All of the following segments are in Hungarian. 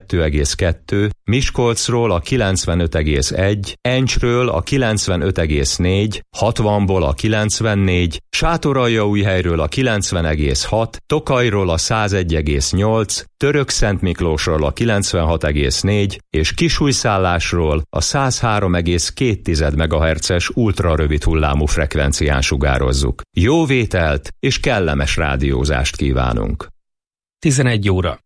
92,2, Miskolcról a 95,1, Encsről a 95,4, 60-ból a 94, Sátoraljaújhelyről a 90,6, Tokajról a 101,8, Törökszentmiklósról a 96,4 és Kisújszállásról a 103,2 MHz-es ultrarövid hullámú frekvencián sugározzuk. Jó vételt és kellemes rádiózást kívánunk! 11 óra.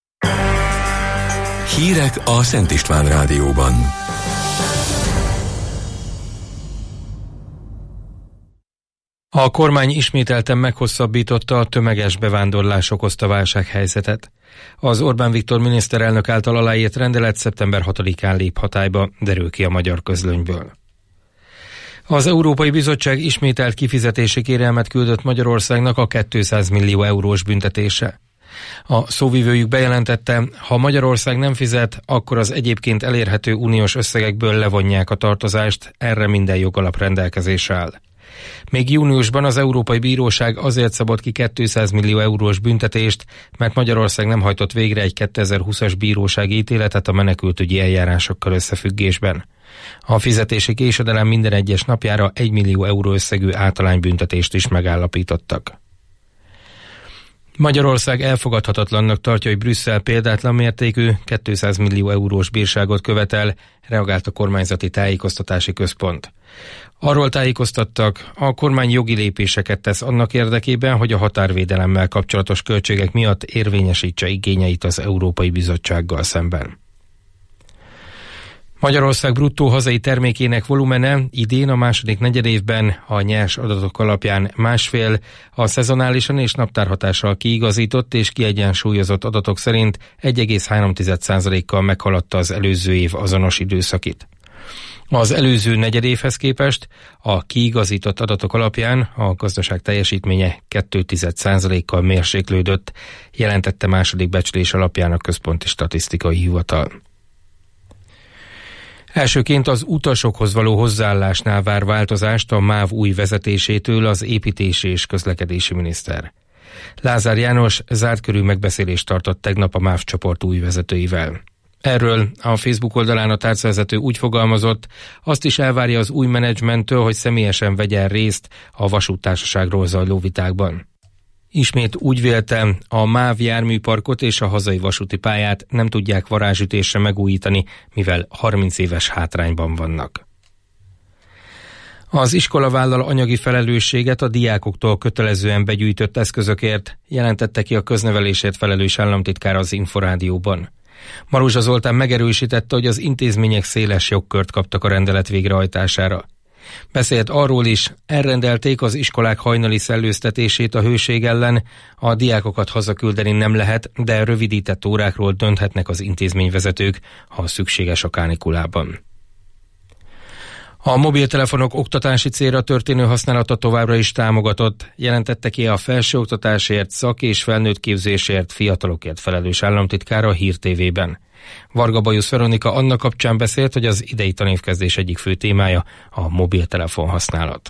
Hírek a Szent István Rádióban. A kormány ismételten meghosszabbította a tömeges bevándorlás okozta válsághelyzetet. Az Orbán Viktor miniszterelnök által aláírt rendelet szeptember 6-án lép hatályba, derül ki a Magyar Közlönyből. Az Európai Bizottság ismételt kifizetési kérelmet küldött Magyarországnak a 200 millió eurós büntetése. A szóvivőjük bejelentette, ha Magyarország nem fizet, akkor az egyébként elérhető uniós összegekből levonják a tartozást, erre minden jogalap rendelkezésre áll. Még júniusban az Európai Bíróság azért szabott ki 200 millió eurós büntetést, mert Magyarország nem hajtott végre egy 2020-as bírósági ítéletet a menekültügyi eljárásokkal összefüggésben. A fizetési késedelem minden egyes napjára 1 millió euró összegű általánybüntetést is megállapítottak. Magyarország elfogadhatatlannak tartja, hogy Brüsszel példátlan mértékű 200 millió eurós bírságot követel, reagált a kormányzati tájékoztatási központ. Arról tájékoztattak, a kormány jogi lépéseket tesz annak érdekében, hogy a határvédelemmel kapcsolatos költségek miatt érvényesítse igényeit az Európai Bizottsággal szemben. Magyarország bruttó hazai termékének volumene idén a második negyedévben a nyers adatok alapján 1,5, a szezonálisan és naptárhatással kiigazított és kiegyensúlyozott adatok szerint 1,3%-kal meghaladta az előző év azonos időszakit. Az előző negyedévhez képest a kiigazított adatok alapján a gazdaság teljesítménye 0,2%-kal mérséklődött, jelentette második becslés alapján a Központi Statisztikai Hivatal. Elsőként az utasokhoz való hozzáállásnál vár változást a MÁV új vezetésétől az építési és közlekedési miniszter. Lázár János zártkörű megbeszélést tartott tegnap a MÁV csoport új vezetőivel. Erről a Facebook oldalán a tárcavezető úgy fogalmazott, azt is elvárja az új menedzsmenttől, hogy személyesen vegyen részt a vasúttársaságról zajló vitákban. Ismét úgy vélte, a MÁV járműparkot és a hazai vasúti pályát nem tudják varázsütésre megújítani, mivel 30 éves hátrányban vannak. Az iskola vállal anyagi felelősséget a diákoktól kötelezően begyűjtött eszközökért, jelentette ki a köznevelésért felelős államtitkár az Inforádióban. Maruzsa Zoltán megerősítette, hogy az intézmények széles jogkört kaptak a rendelet végrehajtására. Beszélt arról is, elrendelték az iskolák hajnali szellőztetését a hőség ellen, a diákokat hazaküldeni nem lehet, de rövidített órákról dönthetnek az intézményvezetők, ha szükséges a kánikulában. A mobiltelefonok oktatási célra történő használata továbbra is támogatott, jelentette ki a felsőoktatásért, szak- és felnőttképzésért, fiatalokért felelős államtitkár a Hír TV-ben. Varga Bajusz Veronika annak kapcsán beszélt, hogy az idei tanévkezdés egyik fő témája a mobiltelefon használat.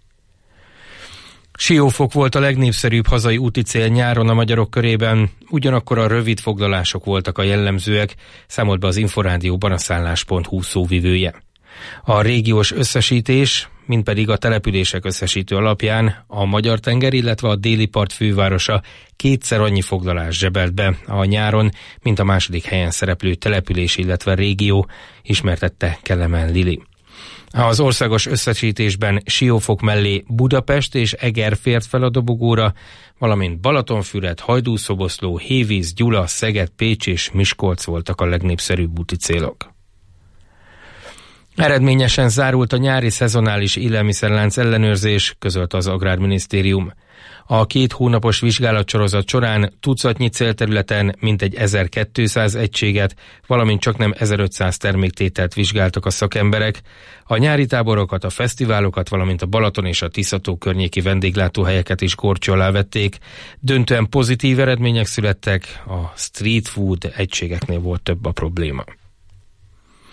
Siófok volt a legnépszerűbb hazai úti cél nyáron a magyarok körében, ugyanakkor a rövid foglalások voltak a jellemzőek, számolt be az Inforádióban a szállás.hu szóvivője. A régiós összesítés, mint pedig a települések összesítő alapján a Magyar-tenger, illetve a déli part fővárosa kétszer annyi foglalás zsebelt be a nyáron, mint a második helyen szereplő település, illetve régió, ismertette Kelemen Lili. Az országos összesítésben Siófok mellé Budapest és Eger fért fel a dobogóra, valamint Balatonfüred, Hajdúszoboszló, Hévíz, Gyula, Szeged, Pécs és Miskolc voltak a legnépszerűbb úti célok. Eredményesen zárult a nyári szezonális élelmiszerlánc ellenőrzés, közölte az Agrárminisztérium. A 2 hónapos vizsgálatsorozat során tucatnyi célterületen mintegy 1200 egységet, valamint csaknem 1500 terméktételt vizsgáltak a szakemberek. A nyári táborokat, a fesztiválokat, valamint a Balaton és a Tisza-tó környéki vendéglátóhelyeket is górcső alá vették. Döntően pozitív eredmények születtek, a street food egységeknél volt több a probléma.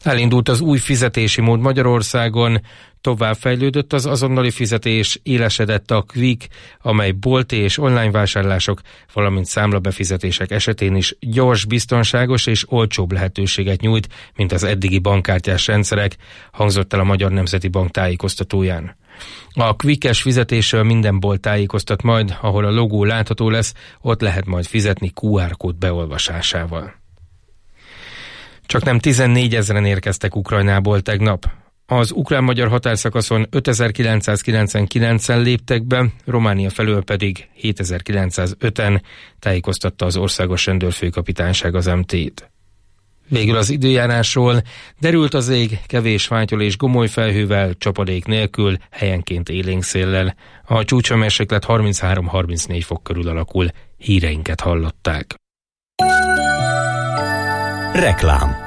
Elindult az új fizetési mód Magyarországon, továbbfejlődött az azonnali fizetés, élesedett a Quick, amely bolti és online vásárlások, valamint számlabefizetések esetén is gyors, biztonságos és olcsóbb lehetőséget nyújt, mint az eddigi bankkártyás rendszerek, hangzott el a Magyar Nemzeti Bank tájékoztatóján. A Quick-es fizetésről minden bolt tájékoztat majd, ahol a logó látható lesz, ott lehet majd fizetni QR kód beolvasásával. Csaknem 14 000-en érkeztek Ukrajnából tegnap. Az ukrán-magyar határszakaszon 5999-en léptek be, Románia felől pedig 7905-en, tájékoztatta az Országos Rendőrfőkapitányság az MT-t. Végül az időjárásról: derült az ég, kevés fátyol és gomoly felhővel, csapadék nélkül, helyenként élénk széllel. A csúcshőmérséklet 33-34 fok körül alakul. Híreinket hallották. Reklám.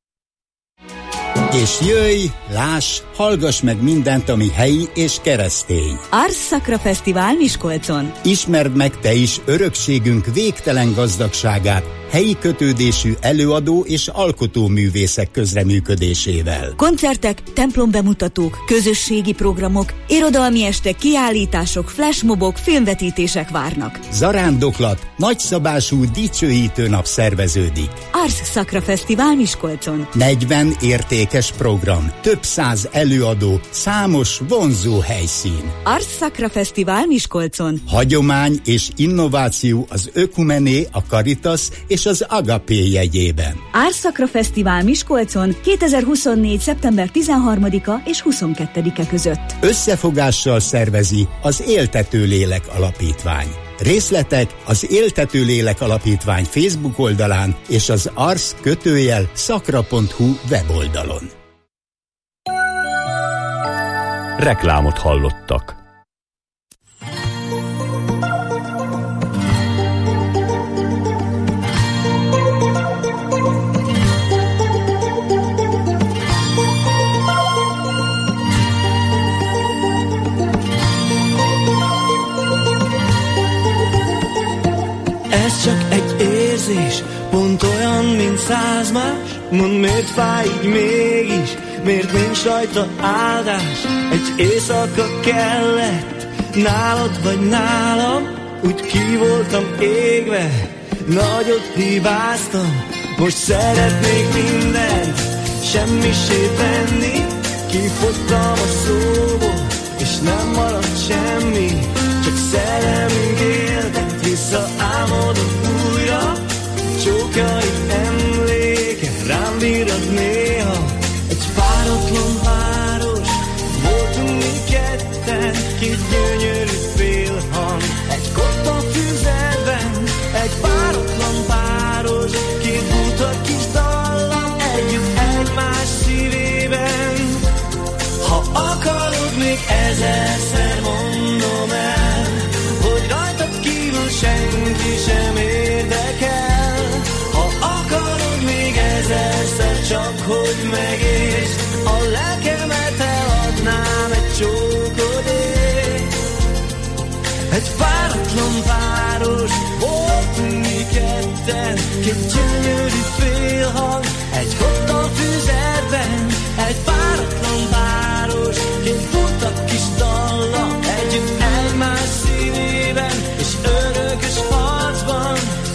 És jöjj, láss, hallgass meg mindent, ami helyi és keresztény. Ars Sacra Fesztivál Miskolcon. Ismerd meg te is örökségünk végtelen gazdagságát, helyi kötődésű előadó és alkotóművészek közreműködésével. Koncertek, templombemutatók, közösségi programok, irodalmi estek, kiállítások, flashmobok, filmvetítések várnak. Zarándoklat, nagyszabású dicsőítő nap szerveződik. Ars Sacra Fesztivál Miskolcon. 40 értékes program, több száz előadó, számos vonzó helyszín. Ars Sacra Fesztivál Miskolcon. Hagyomány és innováció az Ökumené, a Caritas és az Agapé jegyében. Ars Sacra Fesztivál Miskolcon 2024. szeptember 13-a és 22-e között. Összefogással szervezi az Éltető Lélek Alapítvány. Részletek az Éltető Lélek Alapítvány Facebook oldalán és az ars-sacra.hu weboldalon. Reklámot hallottak. Ez csak egy érzés, pont olyan, mint 100 más. Mondd, miért fáj így mégis, miért nincs rajta áldás? Egy éjszaka kellett, nálad vagy nálam, úgy ki voltam égve, nagyot hibáztam. Most szeretnék mindent semmissé tenni, kifogtam a szóból, és nem maradt semmi, csak szerelmünk éltet, visszaálmodom újra, csókjaid emléke rám virrad néha. Egy páratlan város, voltunk mi ketten, két gyönyörű félhang, egy kotta füzetben, egy páratlan páros, két buta kis dallam, együtt egymás szívében. Ha akarod, még ezerszer mondom el, hogy rajtad kívül senki sem érdekel. Ha akarod, még ezerszer, csak hogy megértsd, a lelkemet eladnám egy csókodért. Egy páratlan páros, voltunk mi ketten, két gyönyörű félhang, egy kotta füzetben, egy páratlan páros, két buta kis dallam, együtt egymás szívében, és örökös harcban.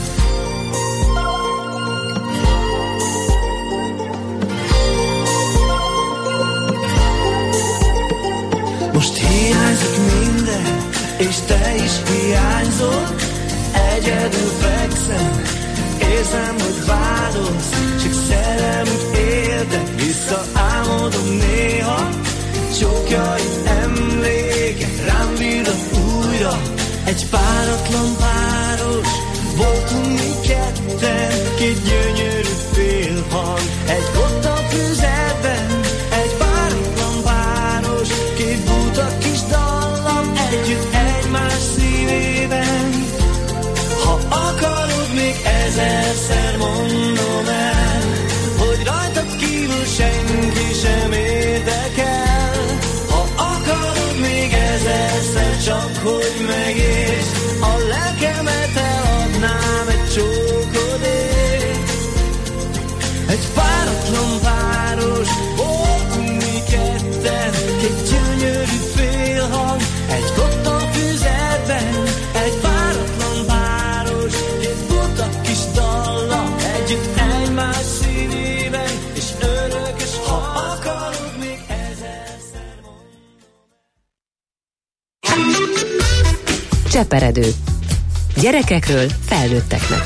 Most hiányzik minden, és te is hiányzol. Egyedül fekszem, érzem, hogy vádolsz, csak szerelmük éltek, visszaálmodom néha, csókjaid emléke rám virrad újra. Egy páratlan páros, voltunk mi ketten, két gyönyörű félhang, egy kotta füzetben, egy páratlan páros, két buta kis dallam, együtt egymás szívében. Ha akarod, még ezerszer mondom el, hogy rajtad kívül senki sem érdekel. Ha akarod, még ezerszer, csak hogy megértsd, a lelkemet eladnám egy csókodért. Egy páratlan páros, Cseperedő. Gyerekekről felnőtteknek.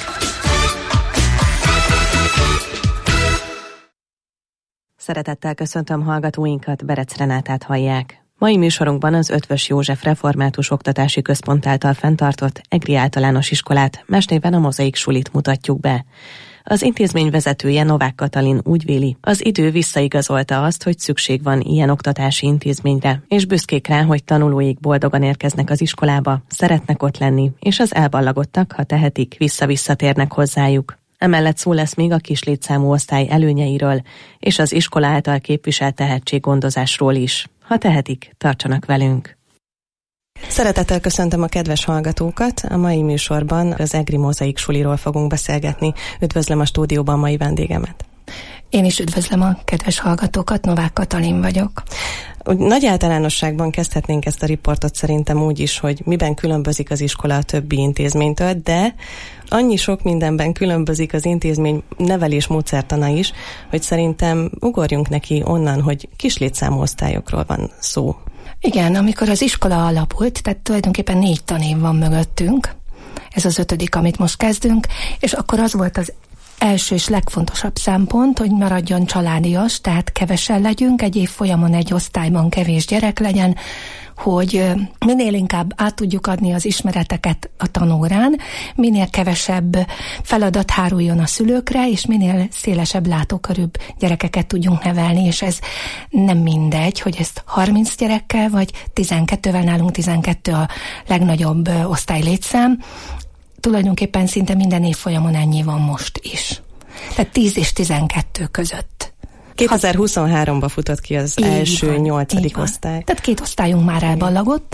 Szeretettel köszöntöm hallgatóinkat, Berec Renátát hallják. Mai műsorunkban az Eötvös József Református Oktatási Központ által fenntartott EGRI általános iskolát, más néven a Mozaik Sulit mutatjuk be. Az intézmény vezetője, Novák Katalin úgy véli, az idő visszaigazolta azt, hogy szükség van ilyen oktatási intézményre, és büszkék rá, hogy tanulóik boldogan érkeznek az iskolába, szeretnek ott lenni, és az elballagottak, ha tehetik, vissza-visszatérnek hozzájuk. Emellett szó lesz még a kis létszámú osztály előnyeiről, és az iskola által képviselt tehetséggondozásról is. Ha tehetik, tartsanak velünk! Szeretettel köszöntöm a kedves hallgatókat! A mai műsorban az EGRI Mozaik Suliról fogunk beszélgetni. Üdvözlöm a stúdióban mai vendégemet! Én is üdvözlöm a kedves hallgatókat, Novák Katalin vagyok. Nagy általánosságban kezdhetnénk ezt a riportot szerintem úgy is, hogy miben különbözik az iskola a többi intézménytől, de annyi sok mindenben különbözik az intézmény nevelés módszertana is, hogy szerintem ugorjunk neki onnan, hogy kis létszámú osztályokról van szó. Igen, amikor az iskola alapult, tehát tulajdonképpen 4 tanév van mögöttünk, ez az 5., amit most kezdünk, és akkor az volt az első és legfontosabb szempont, hogy maradjon családias, tehát kevesen legyünk, egy évfolyamon egy osztályban kevés gyerek legyen, hogy minél inkább át tudjuk adni az ismereteket a tanórán, minél kevesebb feladat háruljon a szülőkre, és minél szélesebb látókörűbb gyerekeket tudjunk nevelni, és ez nem mindegy, hogy ezt 30 gyerekkel, vagy 12-vel, nálunk 12 a legnagyobb osztálylétszám, tulajdonképpen szinte minden évfolyamon ennyi van most is. Tehát 10 és 12 között. 2023-ba futott ki az első 8. osztály. Tehát 2 osztályunk már elballagott,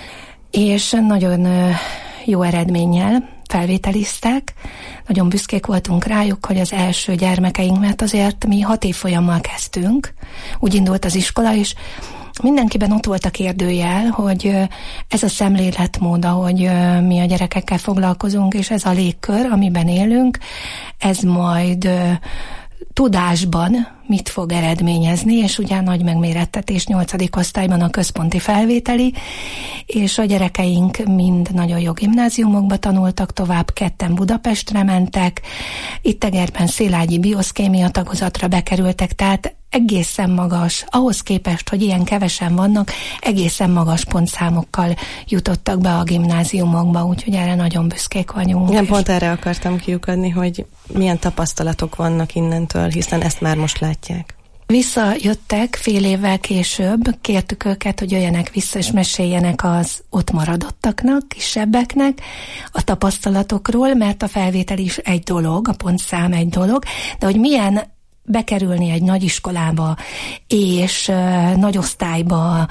és nagyon jó eredménnyel felvételiztek. Nagyon büszkék voltunk rájuk, hogy az első gyermekeink, mert azért mi 6 évfolyammal kezdtünk. Úgy indult az iskola, és mindenkiben ott volt a kérdőjel, hogy ez a szemléletmód, ahogy mi a gyerekekkel foglalkozunk, és ez a légkör, amiben élünk, ez majd tudásban mit fog eredményezni, és ugye nagy megmérettetés 8. osztályban a központi felvételi, és a gyerekeink mind nagyon jó gimnáziumokba tanultak, tovább 2 Budapestre mentek, itt Egerben Szilágyi bioszkémia tagozatra bekerültek, tehát egészen magas, ahhoz képest, hogy ilyen kevesen vannak, egészen magas pontszámokkal jutottak be a gimnáziumokba, úgyhogy erre nagyon büszkék vagyunk. Igen, pont erre akartam kiukadni, hogy milyen tapasztalatok vannak innentől, hiszen ezt már most látják. Visszajöttek fél évvel később, kértük őket, hogy jöjjenek vissza és meséljenek az ott maradottaknak, kisebbeknek a tapasztalatokról, mert a felvétel is egy dolog, a pontszám egy dolog, de hogy milyen bekerülni egy nagy iskolába és nagy osztályba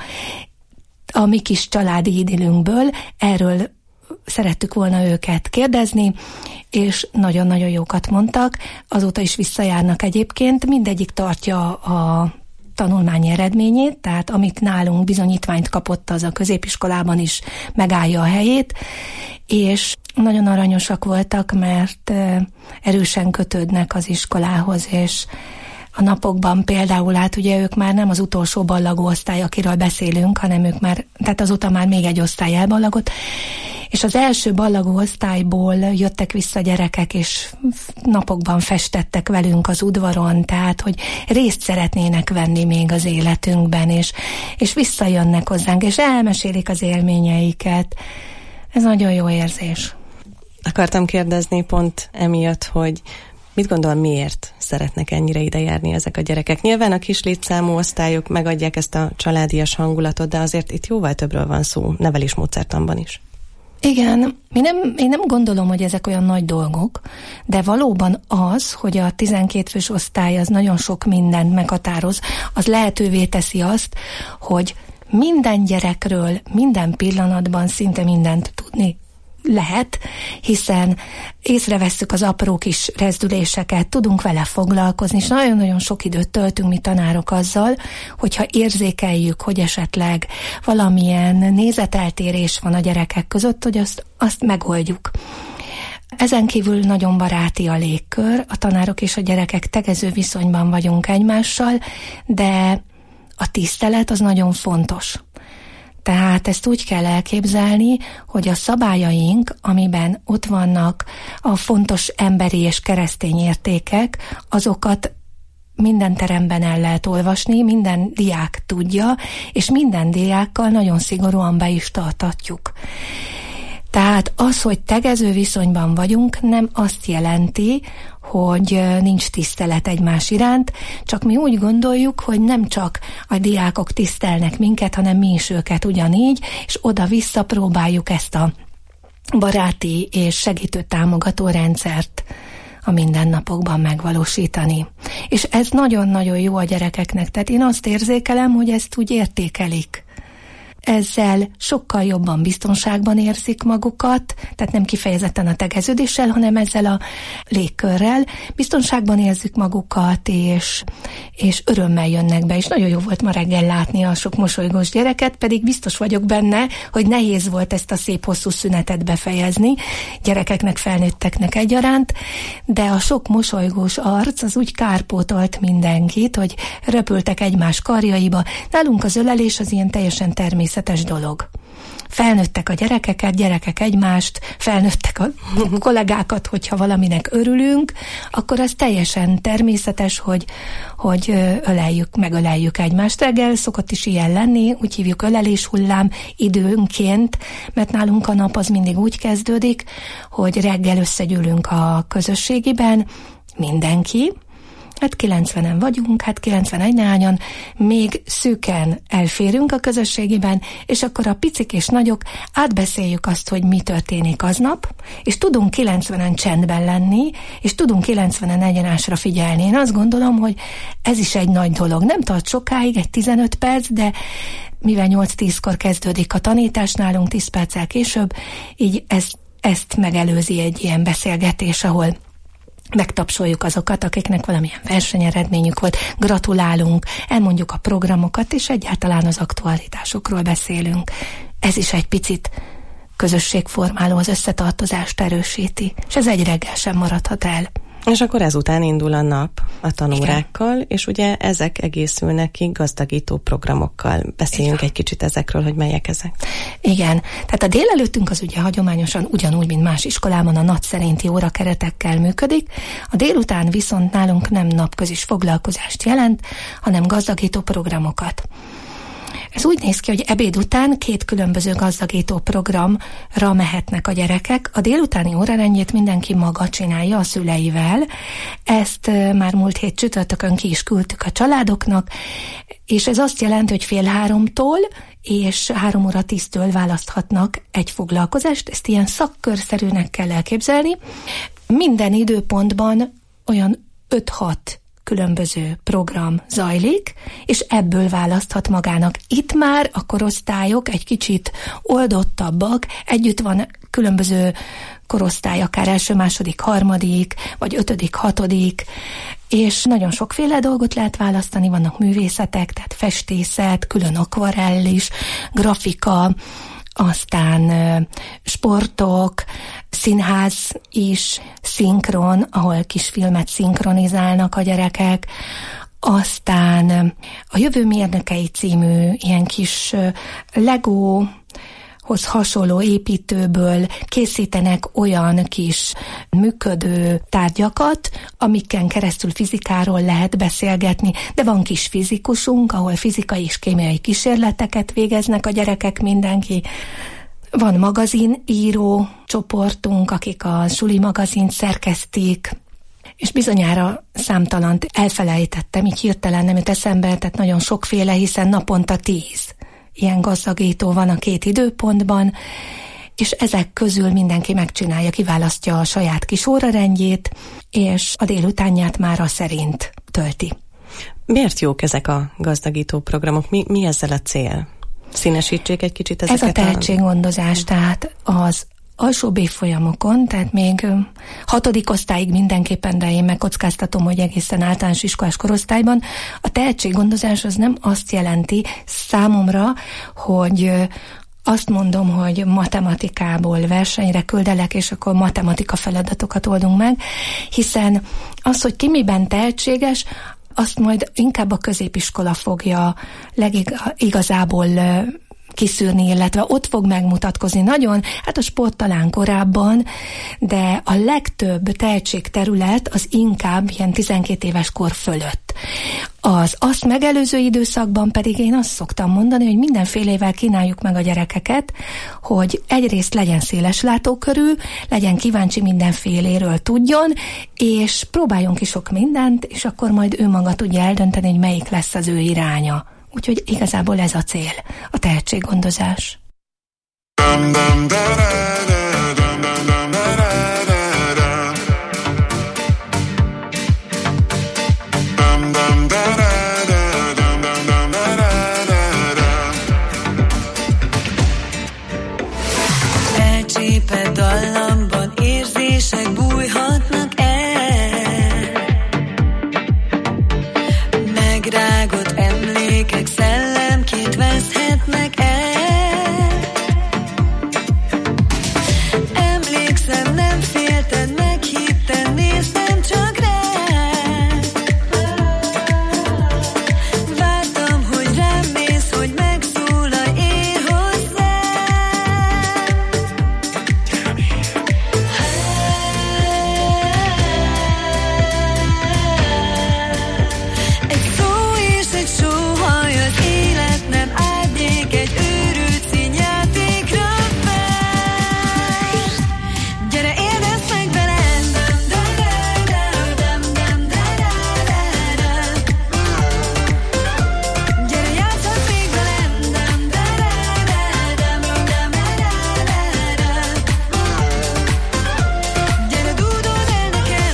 a mi kis családi idillünkből, erről szerettük volna őket kérdezni, és nagyon-nagyon jókat mondtak, azóta is visszajárnak egyébként, mindegyik tartja a tanulmányi eredményét, tehát amit nálunk bizonyítványt kapott, az a középiskolában is megállja a helyét, és nagyon aranyosak voltak, mert erősen kötődnek az iskolához, és a napokban például, hát ugye ők már nem az utolsó ballagó osztály, akiről beszélünk, hanem ők már, tehát azóta már még egy osztály elballagott, és az első ballagó osztályból jöttek vissza gyerekek, és napokban festettek velünk az udvaron, tehát, hogy részt szeretnének venni még az életünkben, és visszajönnek hozzánk, és elmesélik az élményeiket. Ez nagyon jó érzés. Akartam kérdezni pont emiatt, hogy mit gondol, miért szeretnek ennyire ide járni ezek a gyerekek? Nyilván a kis létszámú osztályok megadják ezt a családias hangulatot, de azért itt jóval többről van szó, nevelésmódszertanban is. Igen, én nem gondolom, hogy ezek olyan nagy dolgok, de valóban az, hogy a 12 fős osztály az nagyon sok mindent meghatároz, az lehetővé teszi azt, hogy minden gyerekről, minden pillanatban szinte mindent tudni lehet, hiszen észrevesszük az apró kis rezdüléseket, tudunk vele foglalkozni, és nagyon-nagyon sok időt töltünk mi tanárok azzal, hogyha érzékeljük, hogy esetleg valamilyen nézeteltérés van a gyerekek között, hogy azt megoldjuk. Ezen kívül nagyon baráti a légkör, a tanárok és a gyerekek tegező viszonyban vagyunk egymással, de a tisztelet az nagyon fontos. Tehát ezt úgy kell elképzelni, hogy a szabályaink, amiben ott vannak a fontos emberi és keresztény értékek, azokat minden teremben el lehet olvasni, minden diák tudja, és minden diákkal nagyon szigorúan be is tartatjuk. Tehát az, hogy tegező viszonyban vagyunk, nem azt jelenti, hogy nincs tisztelet egymás iránt, csak mi úgy gondoljuk, hogy nem csak a diákok tisztelnek minket, hanem mi is őket ugyanígy, és oda-vissza próbáljuk ezt a baráti és segítő támogató rendszert a mindennapokban megvalósítani. És ez nagyon-nagyon jó a gyerekeknek, tehát én azt érzékelem, hogy ezt úgy értékelik. Ezzel sokkal jobban biztonságban érzik magukat, tehát nem kifejezetten a tegeződéssel, hanem ezzel a légkörrel. Biztonságban érzik magukat, és örömmel jönnek be, és nagyon jó volt ma reggel látni a sok mosolygós gyereket, pedig biztos vagyok benne, hogy nehéz volt ezt a szép hosszú szünetet befejezni, gyerekeknek, felnőtteknek egyaránt, de a sok mosolygós arc az úgy kárpótolt mindenkit, hogy röpültek egymás karjaiba. Nálunk az ölelés az ilyen teljesen természetes dolog. Felnőttek a gyerekeket, gyerekek egymást, felnőttek a kollégákat, hogyha valaminek örülünk, akkor az teljesen természetes, hogy megöleljük egymást. Reggel szokott is ilyen lenni, úgy hívjuk ölelés hullám időnként, mert nálunk a nap az mindig úgy kezdődik, hogy reggel összegyűlünk a közösségiben, mindenki, hát 90-en vagyunk, hát 91 néhányan, még szűken elférünk a közösségiben, és akkor a picik és nagyok átbeszéljük azt, hogy mi történik aznap, és tudunk 90-en csendben lenni, és tudunk 90-en egyenásra figyelni. Én azt gondolom, hogy ez is egy nagy dolog. Nem tart sokáig, egy 15 perc, de mivel 8-10-kor kezdődik a tanítás nálunk, 10 perccel később, így ezt megelőzi egy ilyen beszélgetés, ahol megtapsoljuk azokat, akiknek valamilyen versenyeredményük volt, gratulálunk, elmondjuk a programokat, és egyáltalán az aktualitásokról beszélünk. Ez is egy picit közösségformáló, az összetartozást erősíti, és ez egy reggel sem maradhat el. És akkor ezután indul a nap a tanórákkal, igen. És ugye ezek egészülnek ki gazdagító programokkal. Beszéljünk egy kicsit ezekről, hogy melyek ezek. Igen, tehát a délelőttünk az ugye hagyományosan ugyanúgy, mint más iskolában a nat szerinti órakeretekkel működik. A délután viszont nálunk nem napközis foglalkozást jelent, hanem gazdagító programokat. Ez úgy néz ki, hogy ebéd után 2 különböző gazdagító programra mehetnek a gyerekek. A délutáni órarendjét mindenki maga csinálja a szüleivel. Ezt már múlt hét csütörtökön ki is küldtük a családoknak, és ez azt jelenti, hogy 2:30-tól és 3:10-től választhatnak egy foglalkozást. Ezt ilyen szakkörszerűnek kell elképzelni. Minden időpontban olyan 5-6 különböző program zajlik, és ebből választhat magának. Itt már a korosztályok egy kicsit oldottabbak, együtt van különböző korosztály, akár első, második, harmadik, vagy 5., 6., és nagyon sokféle dolgot lehet választani, vannak művészetek, tehát festészet, külön akvarell is, grafika, aztán sportok, színház is, szinkron, ahol kisfilmet szinkronizálnak a gyerekek, aztán a Jövő mérnökei című ilyen kis Legóhoz hasonló építőből készítenek olyan kis működő tárgyakat, amiken keresztül fizikáról lehet beszélgetni, de van kis fizikusunk, ahol fizikai és kémiai kísérleteket végeznek a gyerekek, mindenki. Van magaziníró csoportunk, akik a suli magazint szerkesztik, és bizonyára számtalant elfelejtettem, így hirtelen nem jut eszembe, tehát nagyon sokféle, hiszen naponta 10 ilyen gazdagító van a 2 időpontban, és ezek közül mindenki megcsinálja, kiválasztja a saját kis órarendjét, és a délutánját már szerint tölti. Miért jók ezek a gazdagító programok? Mi ezzel a cél? Színesítsék egy kicsit ezeket? Ez a tehetséggondozás, tehát az alsóbb évfolyamokon, tehát még 6. osztályig mindenképpen, de én megkockáztatom, hogy egészen általános iskolás korosztályban a tehetséggondozás az nem azt jelenti számomra, hogy azt mondom, hogy matematikából versenyre küldelek, és akkor matematika feladatokat oldunk meg, hiszen az, hogy ki miben tehetséges, azt majd inkább a középiskola fogja igazából kiszűrni, illetve ott fog megmutatkozni nagyon, hát a sport talán korábban, de a legtöbb tehetségterület az inkább ilyen 12 éves kor fölött. Az azt megelőző időszakban pedig én azt szoktam mondani, hogy mindenfélével kínáljuk meg a gyerekeket, hogy egyrészt legyen széles látókörű, legyen kíváncsi mindenféléről tudjon, és próbáljon ki sok mindent, és akkor majd ő maga tudja eldönteni, hogy melyik lesz az ő iránya. Úgyhogy igazából ez a cél, a tehetséggondozás. Elcsépelt dallamban érzések bújhatnak el, megrágott emlékek szellemként veszhetnek el. Emlékszem, nem félted, meghitted, néztem csak rád. Vártam, hogy rám mész, hogy megszólalj, ér hozzám. Egy szó és egy sóhaj, az élet nem árnyék, egy őrült színjátékra vágy. Gyere, érdezd meg velem, gyere, játszhatsz még velem, gyere, dúdold el nekem,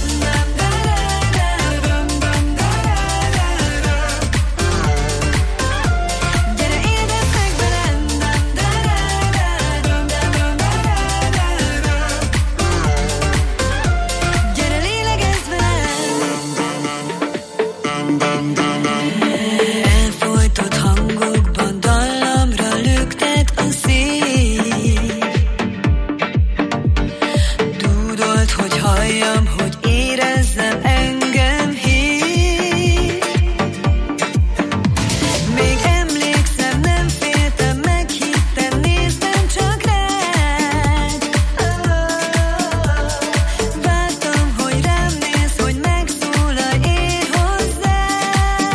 gyere, érdezd meg velem, gyere, lélegezz velem. Elfojtott hangokban dallamra lüktet a szív. Dúdolt, hogy halljam, hogy érezzem, engem hív. Még emlékszem, nem féltem, meghittem, néztem csak rád. Vártam, hogy rám nézz, hogy megszólalj, ér hozzám.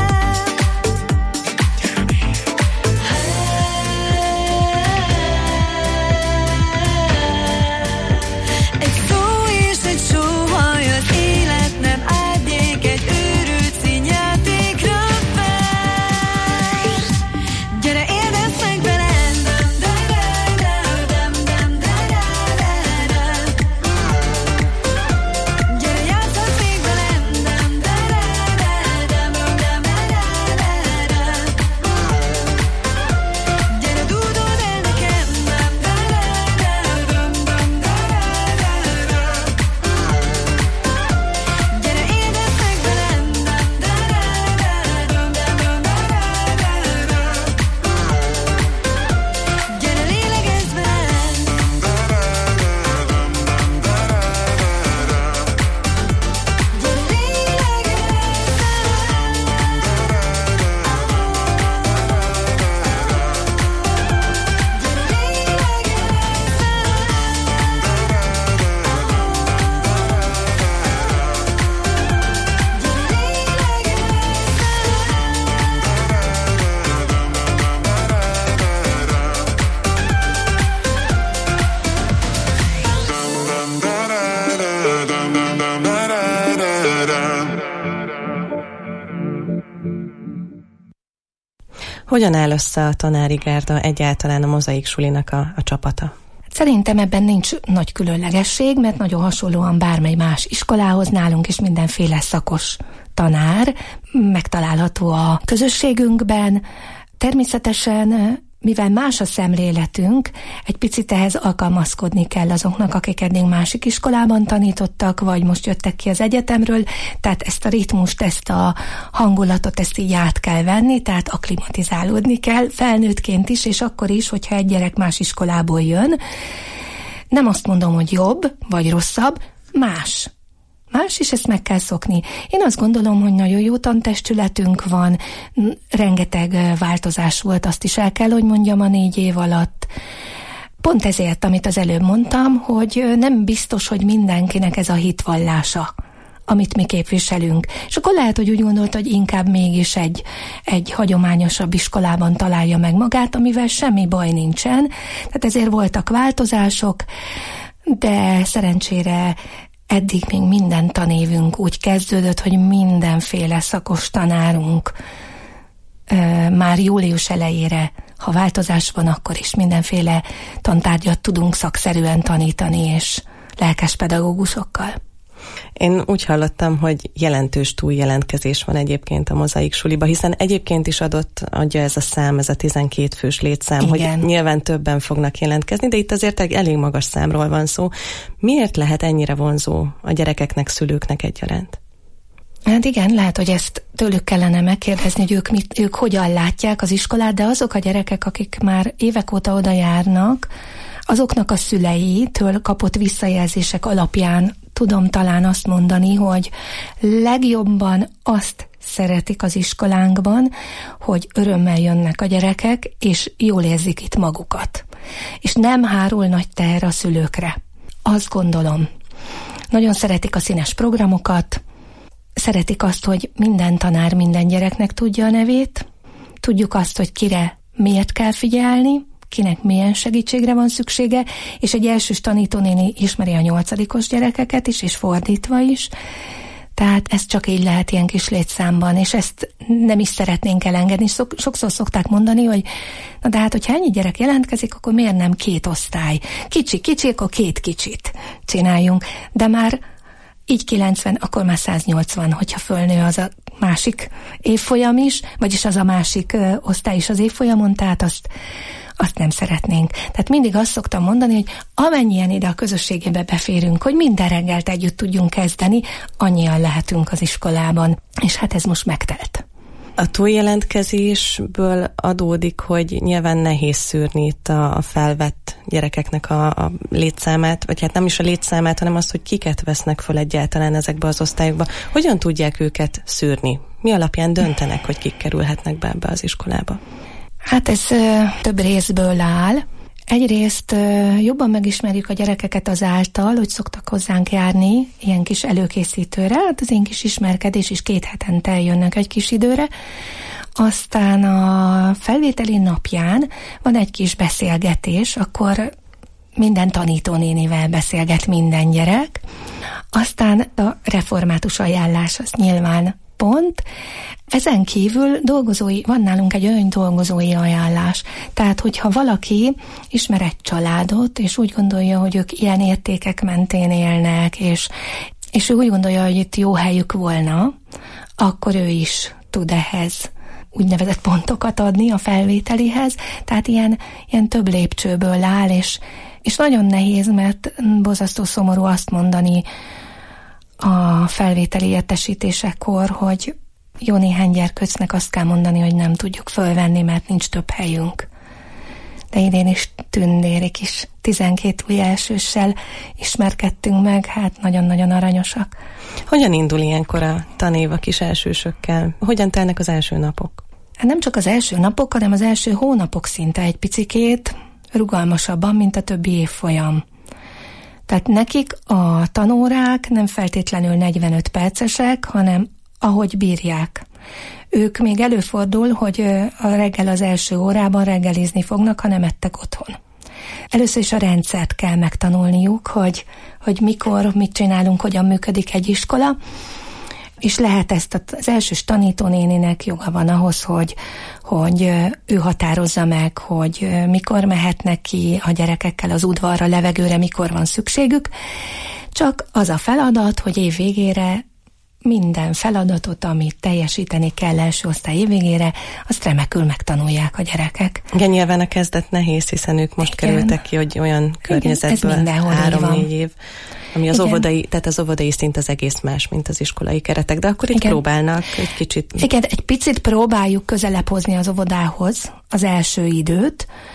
Egy szó és egy sóhaj, az élet nem árnyék, egy őrült színjátékra vágy. Gyere, érdezd meg velem, gyere, játszhatsz még velem, gyere, dúdold el nekem, gyere, érdezd meg velem, gyere, lélegezz velem. Hogyan áll össze a tanári gárda, egyáltalán a Mozaik Sulinak a csapata? Szerintem ebben nincs nagy különlegesség, mert nagyon hasonlóan bármely más iskolához nálunk is mindenféle szakos tanár megtalálható a közösségünkben. Természetesen, mivel más a szemléletünk, egy picit ehhez alkalmazkodni kell azoknak, akik eddig másik iskolában tanítottak, vagy most jöttek ki az egyetemről, tehát ezt a ritmust, ezt a hangulatot, ezt így át kell venni, tehát akklimatizálódni kell felnőttként is, és akkor is, hogyha egy gyerek más iskolából jön. Nem azt mondom, hogy jobb, vagy rosszabb, más. más, és ezt meg kell szokni. Én azt gondolom, hogy nagyon jó tantestületünk van, rengeteg változás volt, azt is el kell, hogy mondjam, a 4 év alatt. Pont ezért, amit az előbb mondtam, hogy nem biztos, hogy mindenkinek ez a hitvallása, amit mi képviselünk. És akkor lehet, hogy úgy gondolt, hogy inkább mégis egy hagyományosabb iskolában találja meg magát, amivel semmi baj nincsen. Tehát ezért voltak változások, de szerencsére eddig még minden tanévünk úgy kezdődött, hogy mindenféle szakos tanárunk már július elejére, ha változás van, akkor is mindenféle tantárgyat tudunk szakszerűen tanítani, és lelkes pedagógusokkal. Én úgy hallottam, hogy jelentős túljelentkezés van egyébként a Mozaik Suliba, hiszen egyébként is adja ez a szám, ez a 12 fős létszám, igen, hogy nyilván többen fognak jelentkezni, de itt azért egy elég magas számról van szó. Miért lehet ennyire vonzó a gyerekeknek, szülőknek egyaránt? Hát igen, lehet, hogy ezt tőlük kellene megkérdezni, hogy ők hogyan látják az iskolát, de azok a gyerekek, akik már évek óta oda járnak, azoknak a szüleitől kapott visszajelzések alapján tudom talán azt mondani, hogy legjobban azt szeretik az iskolánkban, hogy örömmel jönnek a gyerekek, és jól érzik itt magukat. És nem hárul nagy teher a szülőkre. Azt gondolom. Nagyon szeretik a színes programokat, szeretik azt, hogy minden tanár minden gyereknek tudja a nevét, tudjuk azt, hogy kire miért kell figyelni, kinek milyen segítségre van szüksége, és egy elsős tanítónéni ismeri a 8-os gyerekeket is, és fordítva is. Tehát ez csak így lehet ilyen kis létszámban, és ezt nem is szeretnénk elengedni. Sokszor szokták mondani, hogy na de hát, hogyha ennyi gyerek jelentkezik, akkor miért nem 2 osztály? Kicsi, akkor 2 kicsit csináljunk. De már így 90, akkor már 180, hogyha fölnő az a másik évfolyam is, vagyis az a másik osztály is az évfolyamon, tehát azt nem szeretnénk. Tehát mindig azt szoktam mondani, hogy amennyien ide a közösségébe beférünk, hogy minden reggelt együtt tudjunk kezdeni, annyian lehetünk az iskolában. És hát ez most megtelt. A túljelentkezésből adódik, hogy nyilván nehéz szűrni itt a felvett gyerekeknek a létszámát, vagy hát nem is a létszámát, hanem azt, hogy kiket vesznek föl egyáltalán ezekbe az osztályokba. Hogyan tudják őket szűrni? Mi alapján döntenek, hogy kik kerülhetnek be ebbe az iskolába? Hát ez több részből áll. Egyrészt jobban megismerjük a gyerekeket azáltal, hogy szoktak hozzánk járni ilyen kis előkészítőre, hát az én kis ismerkedés is 2 hetente jönnek egy kis időre. Aztán a felvételi napján van egy kis beszélgetés, akkor minden tanítónénivel beszélget minden gyerek. Aztán a református ajánlás, az nyilván pont. Ezen kívül van nálunk egy olyan dolgozói ajánlás. Tehát, hogyha valaki ismer egy családot, és úgy gondolja, hogy ők ilyen értékek mentén élnek, és ő úgy gondolja, hogy itt jó helyük volna, akkor ő is tud ehhez úgynevezett pontokat adni a felvételihez. Tehát ilyen több lépcsőből áll, és nagyon nehéz, mert borzasztó szomorú azt mondani a felvételi értesítésekor, hogy jó néhány gyerkőcnek azt kell mondani, hogy nem tudjuk fölvenni, mert nincs több helyünk. De idén is tündérik is. 12 új elsőssel ismerkedtünk meg, hát nagyon-nagyon aranyosak. Hogyan indul ilyenkor a tanév a kis elsősökkel? Hogyan telnek az első napok? Hát nem csak az első napok, hanem az első hónapok szinte egy picikét rugalmasabban, mint a többi évfolyam. Tehát nekik a tanórák nem feltétlenül 45 percesek, hanem ahogy bírják. Ők még előfordul, hogy a reggel az első órában reggelizni fognak, ha nem ettek otthon. Először is a rendszert kell megtanulniuk, hogy mikor, mit csinálunk, hogyan működik egy iskola, és lehet ezt az elsős tanítónéninek joga van ahhoz, hogy ő határozza meg, hogy mikor mehetnek ki a gyerekekkel az udvarra, levegőre, mikor van szükségük. Csak az a feladat, hogy év végére minden feladatot, amit teljesíteni kell első osztály év végére, azt remekül megtanulják a gyerekek. Igen, nyilván a kezdet nehéz, hiszen ők most kerültek ki, hogy olyan környezetből 3-4 év, ami az óvodai, tehát az óvodai szint az egész más, mint az iskolai keretek, de akkor itt próbálnak egy kicsit. Igen, egy picit próbáljuk közelebb hozni az óvodához az első időt,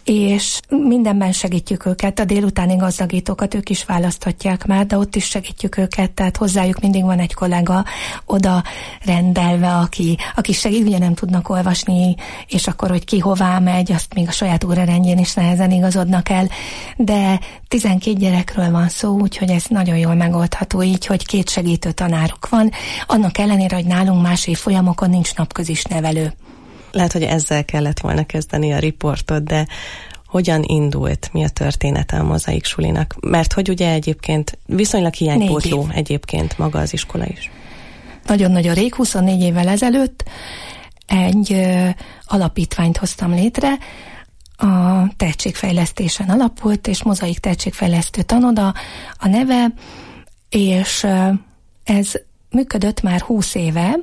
és mindenben segítjük őket, a délutáni gazdagítókat ők is választhatják már, de ott is segítjük őket, tehát hozzájuk mindig van egy kollega oda rendelve, aki segít, ugye nem tudnak olvasni, és akkor, hogy ki hová megy, azt még a saját órarendjén is nehezen igazodnak el, de 12 gyerekről van szó, úgyhogy ez nagyon jól megoldható így, hogy 2 segítő tanáruk van, annak ellenére, hogy nálunk más évfolyamokon nincs napközis nevelő. Lehet, hogy ezzel kellett volna kezdeni a riportot, de hogyan indult, mi a története a Mozaik Sulinak? Mert hogy ugye egyébként viszonylag hiánypótló egyébként maga az iskola is. Nagyon-nagyon rég, 24 évvel ezelőtt egy alapítványt hoztam létre, a tehetségfejlesztésen alapult, és Mozaik Tehetségfejlesztő Tanoda a neve, és ez működött már 20 éve,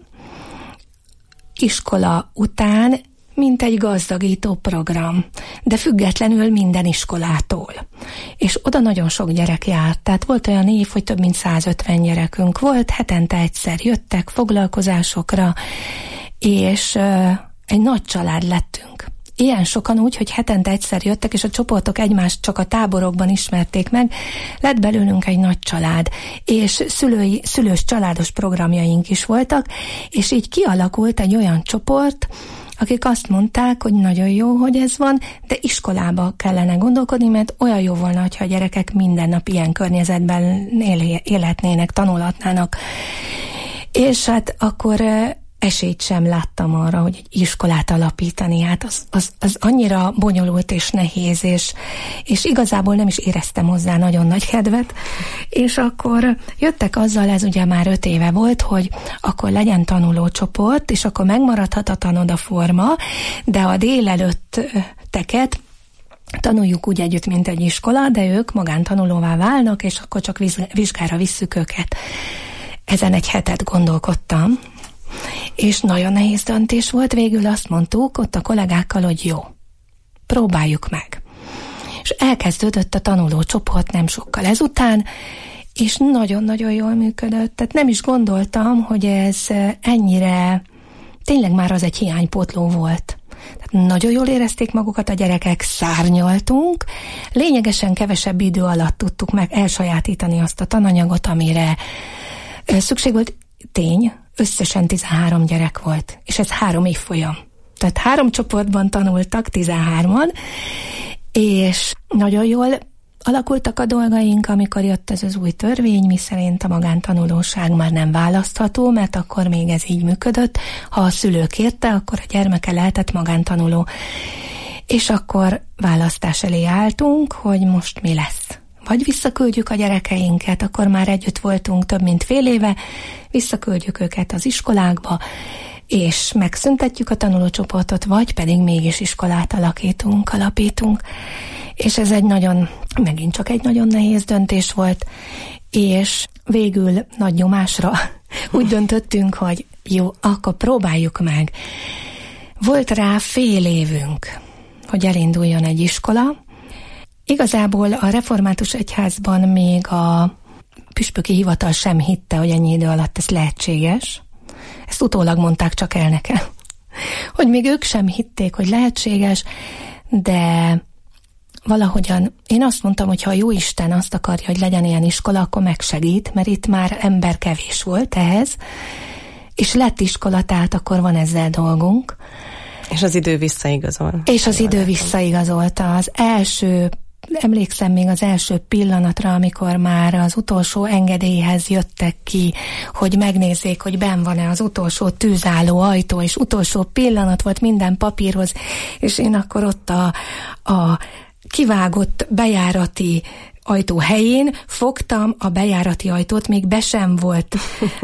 iskola után, mint egy gazdagító program, de függetlenül minden iskolától. És oda nagyon sok gyerek járt, tehát volt olyan év, hogy több mint 150 gyerekünk volt, hetente egyszer jöttek foglalkozásokra, és egy nagy család lettünk. Ilyen sokan úgy, hogy hetente egyszer jöttek, és a csoportok egymást csak a táborokban ismerték meg, lett belőlünk egy nagy család, és szülős családos programjaink is voltak, és így kialakult egy olyan csoport, akik azt mondták, hogy nagyon jó, hogy ez van, de iskolába kellene gondolkodni, mert olyan jó volna, hogyha a gyerekek minden nap ilyen környezetben élhetnének, tanulhatnának. És hát akkor esélyt sem láttam arra, hogy egy iskolát alapítani, hát az annyira bonyolult és nehéz, és igazából nem is éreztem hozzá nagyon nagy kedvet, és akkor jöttek azzal, ez ugye már 5 éve volt, hogy akkor legyen tanulócsoport, és akkor megmaradhat a tanoda forma, de a délelőtteket tanuljuk úgy együtt, mint egy iskola, de ők magántanulóvá válnak, és akkor csak vizsgára visszük őket. Ezen egy hetet gondolkodtam, és nagyon nehéz döntés volt, végül azt mondtuk ott a kollégákkal, hogy jó, próbáljuk meg. És elkezdődött a tanulócsoport nem sokkal ezután, és nagyon-nagyon jól működött. Tehát nem is gondoltam, hogy ez ennyire, tényleg már az egy hiánypótló volt. Tehát nagyon jól érezték magukat a gyerekek, szárnyaltunk, lényegesen kevesebb idő alatt tudtuk meg elsajátítani azt a tananyagot, amire szükség volt. Tény, összesen 13 gyerek volt, és ez 3 évfolyam. Tehát 3 csoportban tanultak, 13-an, és nagyon jól alakultak a dolgaink, amikor jött ez az új törvény, miszerint a magántanulóság már nem választható, mert akkor még ez így működött. Ha a szülő kérte, akkor a gyermeke lehetett magántanuló. És akkor választás elé álltunk, hogy most mi lesz. Vagy visszaküldjük a gyerekeinket, akkor már együtt voltunk több mint fél éve, visszaküldjük őket az iskolákba, és megszüntetjük a tanulócsoportot, vagy pedig mégis iskolát alapítunk. És ez megint csak egy nagyon nehéz döntés volt, és végül nagy nyomásra úgy döntöttünk, hogy jó, akkor próbáljuk meg. Volt rá fél évünk, hogy elinduljon egy iskola. Igazából a református egyházban még a püspöki hivatal sem hitte, hogy ennyi idő alatt ez lehetséges. Ezt utólag mondták csak el nekem. Hogy még ők sem hitték, hogy lehetséges, de valahogyan én azt mondtam, hogy ha a Jóisten azt akarja, hogy legyen ilyen iskola, akkor megsegít, mert itt már ember kevés volt ehhez, és lett iskola, tehát akkor van ezzel dolgunk. És az idő visszaigazol. És az idő visszaigazolta. Az első, emlékszem még az első pillanatra, amikor már az utolsó engedélyhez jöttek ki, hogy megnézzék, hogy benn van-e az utolsó tűzálló ajtó, és utolsó pillanat volt minden papírhoz, és én akkor ott a kivágott bejárati ajtó helyén fogtam a bejárati ajtót, még be sem volt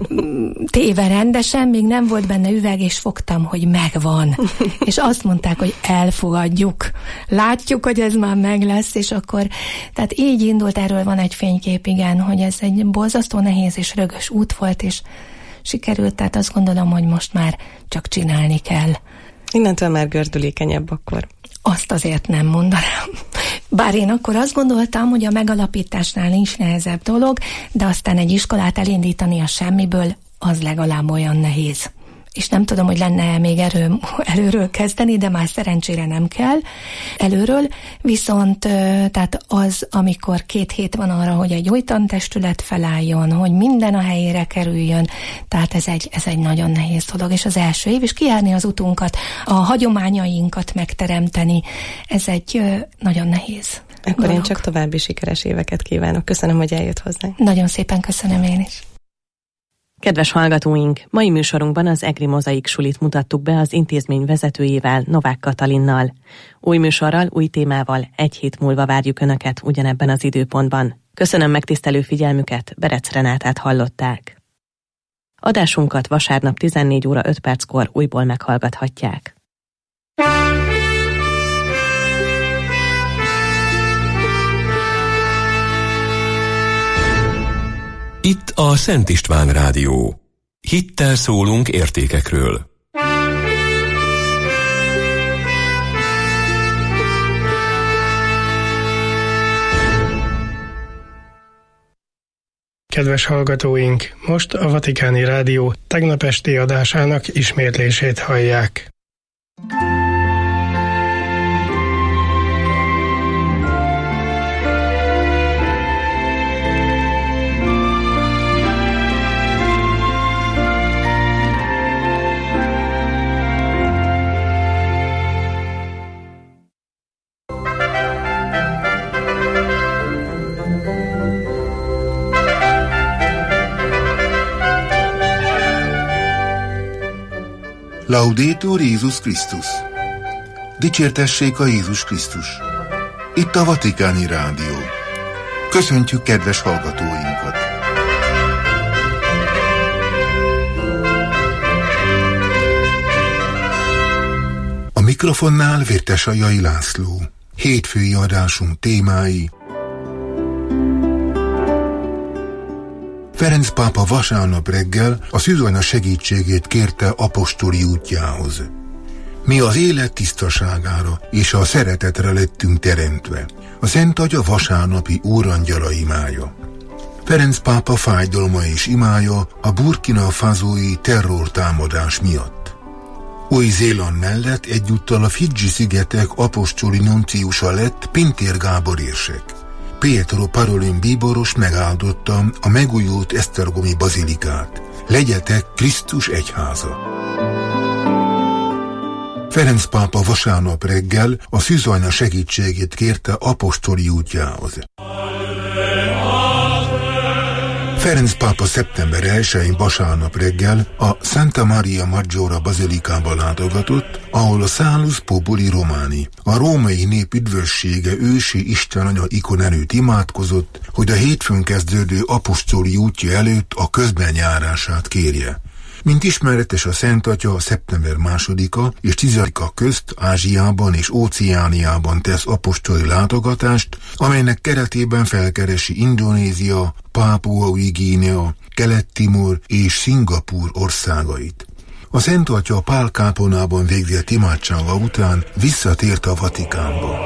téve rendesen, még nem volt benne üveg, és fogtam, hogy megvan. És azt mondták, hogy elfogadjuk. Látjuk, hogy ez már meg lesz, és akkor, tehát így indult, erről van egy fénykép, igen, hogy ez egy borzasztó nehéz és rögös út volt, és sikerült, tehát azt gondolom, hogy most már csak csinálni kell. Innentől már gördülékenyebb akkor. Azt azért nem mondanám. Bár én akkor azt gondoltam, hogy a megalapításnál nincs nehezebb dolog, de aztán egy iskolát elindítani a semmiből, az legalább olyan nehéz. és nem tudom, hogy lenne még előről kezdeni, de már szerencsére nem kell előről, viszont tehát az, amikor 2 hét van arra, hogy egy új tantestület felálljon, hogy minden a helyére kerüljön, tehát ez egy nagyon nehéz dolog, és az első év, és kijárni az utunkat, a hagyományainkat megteremteni, ez egy nagyon nehéz Akkor dolog. én csak további sikeres éveket kívánok. Köszönöm, hogy eljött hozzánk. Nagyon szépen köszönöm én is. Kedves hallgatóink, mai műsorunkban az EGRI Mozaik Sulit mutattuk be az intézmény vezetőjével, Novák Katalinnal. Új műsorral, új témával 1 hét múlva várjuk Önöket ugyanebben az időpontban. Köszönöm megtisztelő figyelmüket, Berec Renátát hallották. Adásunkat vasárnap 14 óra 5 perckor újból meghallgathatják. Itt a Szent István Rádió. Hittel szólunk értékekről. Kedves hallgatóink, most a Vatikáni Rádió tegnap esti adásának ismétlését hallják. Laudetur Jézus Krisztus! Dicsértessék a Jézus Krisztus! Itt a Vatikáni Rádió. Köszöntjük kedves hallgatóinkat! A mikrofonnál Vértesajai László. Hétfői adásunk témái: Ferenc pápa vasárnap reggel a szűzanya segítségét kérte apostoli útjához. Mi az élet tisztaságára és a szeretetre lettünk teremtve. A Szent Atya vasárnapi úrangyala imája. Ferenc pápa fájdalma és imája a Burkina Fasói terrortámadás miatt. Új-Zéland mellett egyúttal a Fidzsi-szigetek apostoli nunciusa lett Pintér Gábor érsek. Pietro Parolin bíboros megáldotta a megújult esztergomi bazilikát. Legyetek Krisztus egyháza! Ferenc pápa vasárnap reggel a szűzanya segítségét kérte apostoli útjához. Ferenc pápa szeptember 1-én vasárnap reggel a Santa Maria Maggiore bazilikába látogatott, ahol a Salus Populi Romani, a római nép üdvössége ősi istenanya ikon előtt imádkozott, hogy a hétfőn kezdődő apostoli útja előtt a közbenjárását kérje. Mint ismeretes, a Szent Atya szeptember 2-a és 10-a közt Ázsiában és Óceániában tesz apostoli látogatást, amelynek keretében felkeresi Indonézia, Pápua Új Guinea, Kelet-Timor és Szingapúr országait. A Szent Atya Pál kápolnában végzett imádsága után visszatért a Vatikánba.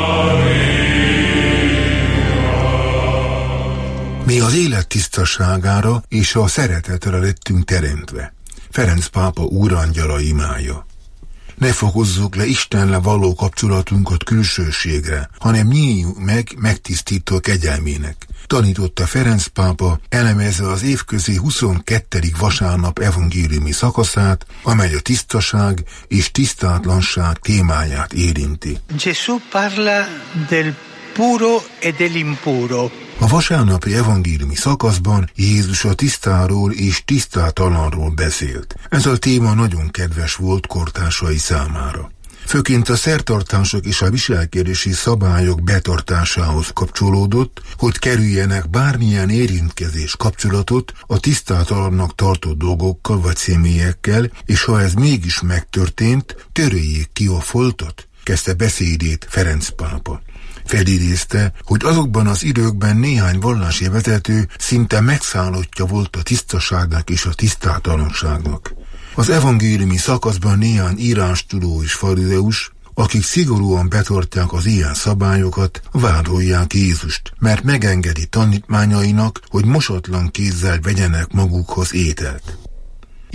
Mi az élet tisztaságára és a szeretetre lettünk teremtve. Ferenc pápa úrangyala imája. Ne fokozzuk le Istennel való kapcsolatunkat külsőségre, hanem nyíljunk meg megtisztító kegyelmének. Tanította Ferenc pápa, elemezve az évközi 22. vasárnap evangéliumi szakaszát, amely a tisztaság és tisztátlanság témáját érinti. Gesù parla del puro e dell'impuro. A vasárnapi evangéliumi szakaszban Jézus a tisztáról és tisztátalanról beszélt. Ez a téma nagyon kedves volt kortársai számára. Főként a szertartások és a viselkedési szabályok betartásához kapcsolódott, hogy kerüljenek bármilyen érintkezés kapcsolatot a tisztátalannak tartott dolgokkal vagy személyekkel, és ha ez mégis megtörtént, töröljék ki a foltot, kezdte beszédét Ferenc pápa. Felidézte, hogy azokban az időkben néhány vallási vezető szinte megszállottja volt a tisztaságnak és a tisztátalanságnak. Az evangéliumi szakaszban néhány írástudó és farizeus, akik szigorúan betartják az ilyen szabályokat, vádolják Jézust, mert megengedi tanítványainak, hogy mosatlan kézzel vegyenek magukhoz ételt.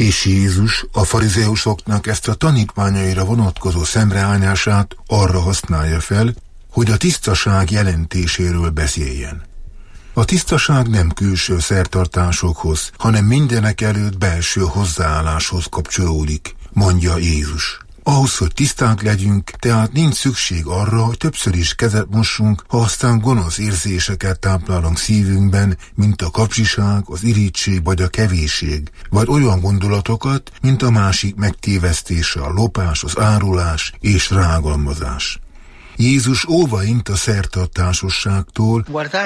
És Jézus a farizeusoknak ezt a tanítványaira vonatkozó szemrehányását arra használja fel, hogy a tisztaság jelentéséről beszéljen. A tisztaság nem külső szertartásokhoz, hanem mindenek előtt belső hozzáálláshoz kapcsolódik, mondja Jézus. Ahhoz, hogy tiszták legyünk, tehát nincs szükség arra, hogy többször is kezet mossunk, ha aztán gonosz érzéseket táplálunk szívünkben, mint a kapzsiság, az irigység vagy a kevésség, vagy olyan gondolatokat, mint a másik megtévesztése, a lopás, az árulás és rágalmazás. Jézus óvaint a szertartásosságtól,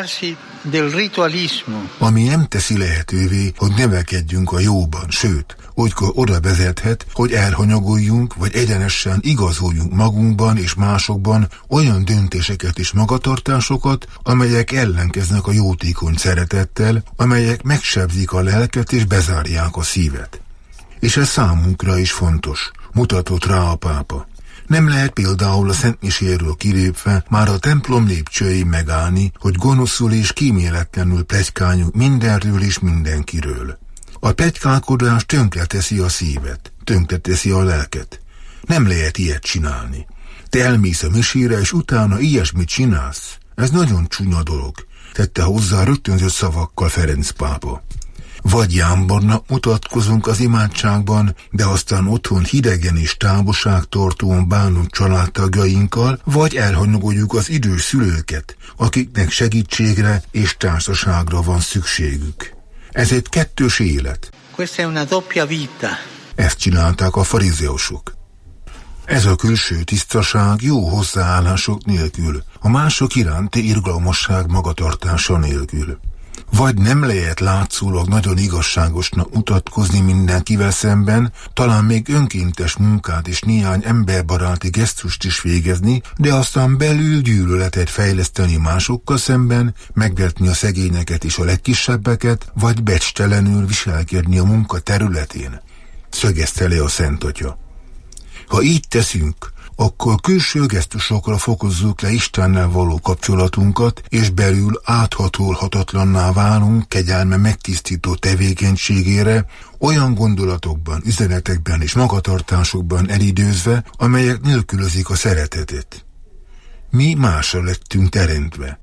ami nem teszi lehetővé, hogy nevekedjünk a jóban, sőt, olykor oda vezethet, hogy elhanyagoljunk, vagy egyenesen igazoljunk magunkban és másokban olyan döntéseket és magatartásokat, amelyek ellenkeznek a jótékony szeretettel, amelyek megsebzik a lelket és bezárják a szívet. És ez számunkra is fontos, mutatott rá a pápa. Nem lehet például a szentmiséről kilépve már a templom lépcsőjén megállni, hogy gonoszul és kíméletlenül pletykáljunk mindenről és mindenkiről. A pletykálkodás tönkreteszi a szívet, tönkreteszi a lelket. Nem lehet ilyet csinálni. Te elmész a misére, és utána ilyesmit csinálsz. Ez nagyon csúnya dolog, tette hozzá rögtönzött szavakkal Ferenc pápa. Vagy jámbornak mutatkozunk az imádságban, de aztán otthon hidegen és távolságtartóan bánunk családtagjainkkal, vagy elhanyagoljuk az idős szülőket, akiknek segítségre és társaságra van szükségük. Ez egy kettős élet. Questa è una doppia vita. Ezt csinálták a farizeusok. Ez a külső tisztaság jó hozzáállások nélkül, a mások iránti irgalmasság magatartása nélkül. Vagy nem lehet látszólag nagyon igazságosnak mutatkozni mindenkivel szemben, talán még önkéntes munkát és néhány emberbaráti gesztust is végezni, de aztán belül gyűlöletet fejleszteni másokkal szemben, megvetni a szegényeket és a legkisebbeket, vagy becstelenül viselkedni a munka területén, szögezte le a Szent Atya. Ha így teszünk, akkor külső gesztusokra fokozzuk le Istennel való kapcsolatunkat, és belül áthatolhatatlanná válunk kegyelme megtisztító tevékenységére, olyan gondolatokban, üzenetekben és magatartásokban elidőzve, amelyek nélkülözik a szeretetet. Mi másra lettünk teremtve.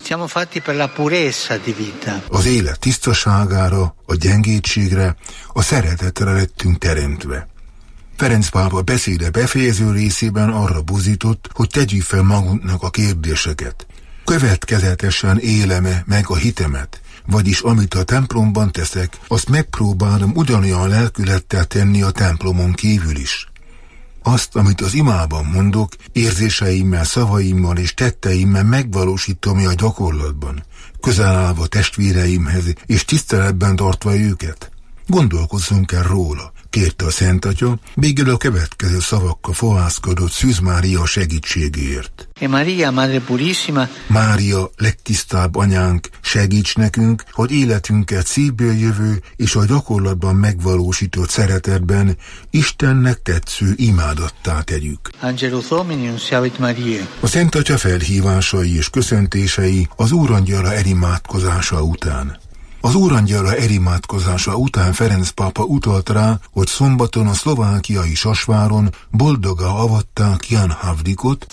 Az élet tisztaságára, a gyengétségre, a szeretetre lettünk teremtve. Ferenc pápa beszéde befejező részében arra buzdított, hogy tegyük fel magunknak a kérdéseket. Következetesen élem-e meg a hitemet? Vagyis amit a templomban teszek, azt megpróbálom ugyanolyan lelkülettel tenni a templomon kívül is. Azt, amit az imában mondok, érzéseimmel, szavaimmal és tetteimmel megvalósítom a gyakorlatban, közel állva testvéreimhez és tiszteletben tartva őket. Gondolkozzunk el róla, kérte a Szent Atya, végül a következő szavakkal fohászkodott Szűz Mária segítségéért. Mária, legtisztább anyánk, segíts nekünk, hogy életünket szívből jövő és a gyakorlatban megvalósított szeretetben Istennek tetsző imádattá tegyük. A Szent Atya felhívásai és köszöntései az Úrangyala elimádkozása után. Az Úrangyala elimádkozása után Ferenc pápa utalt rá, hogy szombaton a szlovákiai Sasváron boldoggá avatták Jan Havlikot,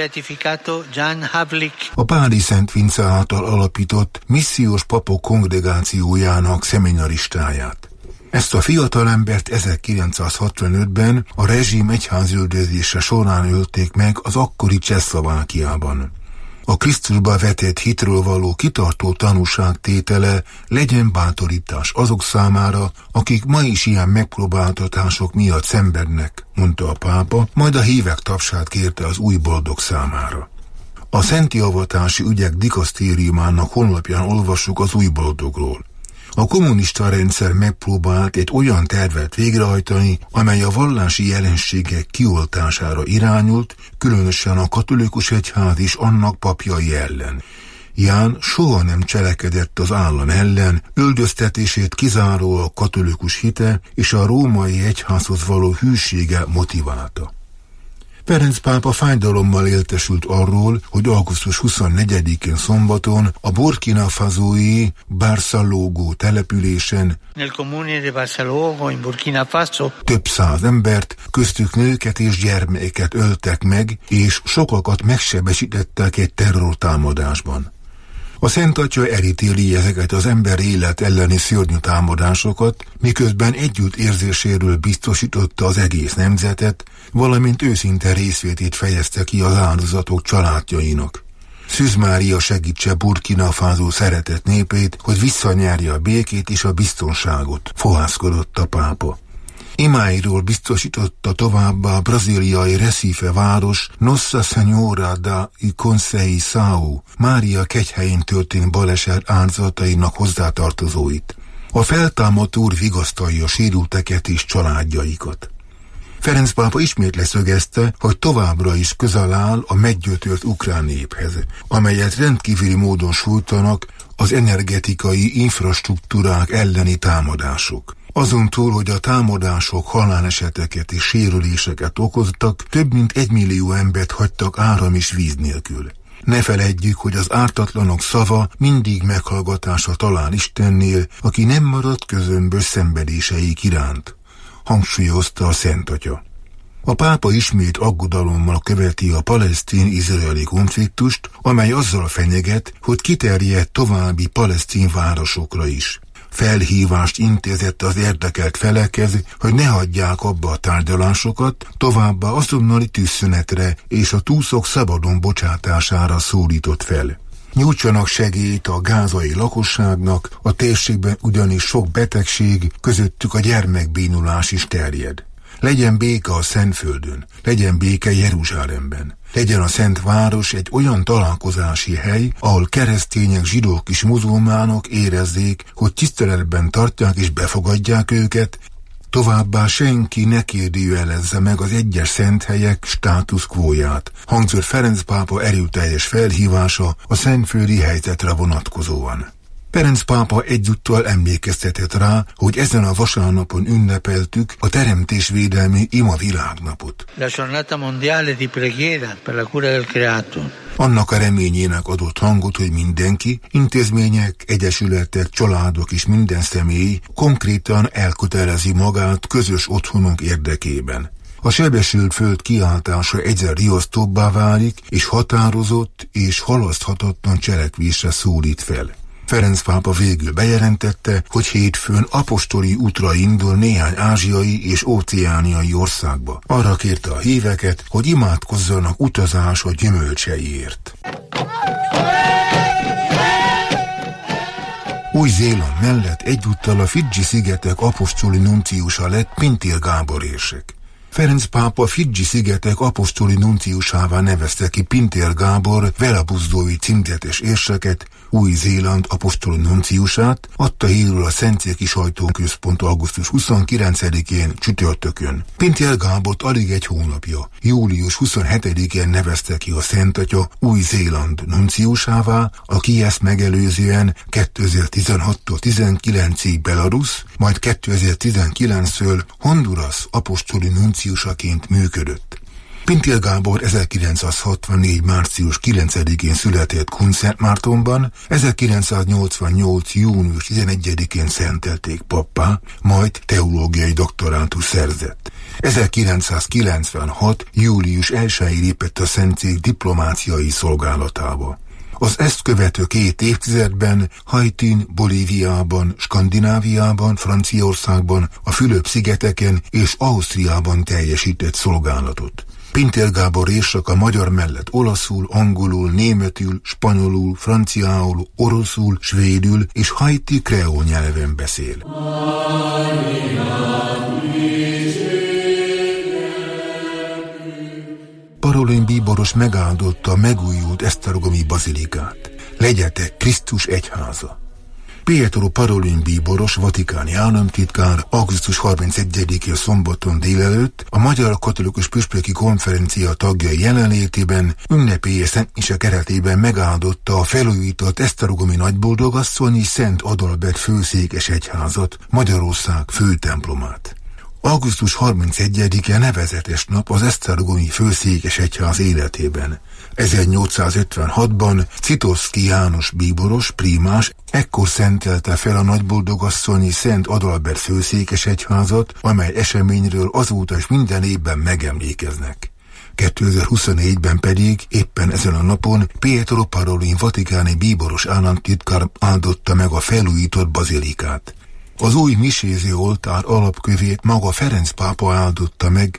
a Páli Szent Vince által alapított missziós papok kongregációjának szeminaristáját. Ezt a fiatalembert 1965-ben a rezsim egyházüldözése során ölték meg az akkori Csehszlovákiában. A Krisztusba vetett hitről való kitartó tanúságtétele legyen bátorítás azok számára, akik ma is ilyen megpróbáltatások miatt szenvednek, mondta a pápa, majd a hívek tapsát kérte az új boldog számára. A Szenti Avatási Ügyek Dikasztériumának honlapján olvassuk az új boldogról. A kommunista rendszer megpróbált egy olyan tervet végrehajtani, amely a vallási jelenségek kioltására irányult, különösen a katolikus egyház és annak papjai ellen. Ján soha nem cselekedett az állam ellen, üldöztetését kizárólag katolikus hite és a római egyházhoz való hűsége motiválta. Ferenc pápa fájdalommal éltesült arról, hogy augusztus 24-én szombaton a Burkina Fasói Barsalogó településen több száz embert, köztük nőket és gyermekeket öltek meg, és sokakat megsebesítettek egy terrortámadásban. A Szent Atya elítéli ezeket az ember élet elleni szörnyű támadásokat, miközben együtt érzéséről biztosította az egész nemzetet, valamint őszinte részvétét fejezte ki az áldozatok családjainak. Szűz Mária segítse Burkina Faso szeretett népét, hogy visszanyerje a békét és a biztonságot, fohászkodott a pápa. Imáiról biztosította továbbá a brazíliai Recife város Nossa Senhora da Conceição Mária kegyhelyén történt baleset áldozatainak hozzátartozóit. A feltámadt úr vigasztalja a sérülteket és családjaikat. Ferenc pápa ismét leszögezte, hogy továbbra is közel áll a meggyötört ukrán néphez, amelyet rendkívüli módon sújtanak az energetikai infrastruktúrák elleni támadások. Azon túl, hogy a támadások haláleseteket és sérüléseket okoztak, több mint 1 millió embert hagytak áram és víz nélkül. Ne feledjük, hogy az ártatlanok szava mindig meghallgatásra talál Istennél, aki nem maradt közömbös szenvedéseik iránt, hangsúlyozta a Szent Atya. A pápa ismét aggodalommal követi a palesztin-izraeli konfliktust, amely azzal fenyeget, hogy kiterjed további palesztin városokra is. Felhívást intézett az érdekelt felekhez, hogy ne hagyják abba a tárgyalásokat, továbbá azonnali tűzszünetre és a túszok szabadon bocsátására szólított fel. Nyújtsanak segélyt a gázai lakosságnak, a térségben ugyanis sok betegség, közöttük a gyermekbénulás is terjed. Legyen béke a Szentföldön, legyen béke Jeruzsálemben. Legyen a Szent Város egy olyan találkozási hely, ahol keresztények, zsidók és muzulmánok érezzék, hogy tiszteletben tartják és befogadják őket, továbbá senki ne kérdőjelezze meg az egyes szent helyek státusz quóját, hangzott Ferenc pápa erőteljes felhívása a szentföldi helyzetre vonatkozóan. Ferenc pápa egyúttal emlékeztetett rá, hogy ezen a vasárnapon ünnepeltük a teremtésvédelmi ima világnapot. Annak a reményének adott hangot, hogy mindenki, intézmények, egyesületek, családok és minden személy konkrétan elkötelezi magát közös otthonunk érdekében. A sebesült föld kiáltása egyre riasztóbbá válik, és határozott és halaszthatatlan cselekvésre szólít fel. Ferenc pápa végül bejelentette, hogy hétfőn apostoli útra indul néhány ázsiai és óceániai országba. Arra kérte a híveket, hogy imádkozzanak utazása gyümölcseiért. Új-Zéland mellett egyúttal a Fidzsi-szigetek apostoli nunciusa lett Pintér Gábor érsek. Ferenc pápa Fidzsi-szigetek apostoli nunciusává nevezte ki Pintér Gábor velabuzdói címzetes érseket, Új-Zéland apostoli nunciusát, adta hírül a Szentszéki Sajtóközpont augusztus 29-én csütörtökön. Pintér Gábort alig egy hónapja, július 27-én nevezte ki a Szent Atya Új-Zéland nunciusává, aki ezt megelőzően 2016-tól 19-ig Belarus, majd 2019-től Honduras apostoli nunciusaként működött. Pintér Gábor 1964. március 9-én született Kunszentmártonban, 1988. június 11-én szentelték pappá, majd teológiai doktorátus szerzett. 1996. július 1-ig lépett a Szentszék diplomáciai szolgálatába. Az ezt követő 2 évtizedben Haitin, Bolíviában, Skandináviában, Franciaországban, a Fülöp-szigeteken és Ausztriában teljesített szolgálatot. Pintér Gábor érsek a magyar mellett olaszul, angolul, németül, spanyolul, franciául, oroszul, svédül és haiti kreol nyelven beszél. Parolin bíboros megáldotta a megújult esztergomi bazilikát. Legyetek Krisztus egyháza. Pietro Parolin bíboros, vatikáni államtitkár augusztus 31-én szombaton délelőtt a Magyar Katolikus Püspöki Konferencia tagjai jelenlétében ünnepélyes szentmise keretében megáldotta a felújított esztergomi nagyboldogasszony és Szent Adalbert főszékes egyházat, Magyarország főtemplomát. Augusztus 31-e nevezetes nap az esztergomi főszékesegyház életében. 1856-ban Citoszki János bíboros, prímás ekkor szentelte fel a nagyboldogasszonyi Szent Adalbert főszékesegyházat, amely eseményről azóta is minden évben megemlékeznek. 2024-ben pedig éppen ezen a napon Pietro Parolin vatikáni bíboros államtitkár áldotta meg a felújított bazilikát. Az új miséző oltár alapkövét maga Ferenc pápa áldotta meg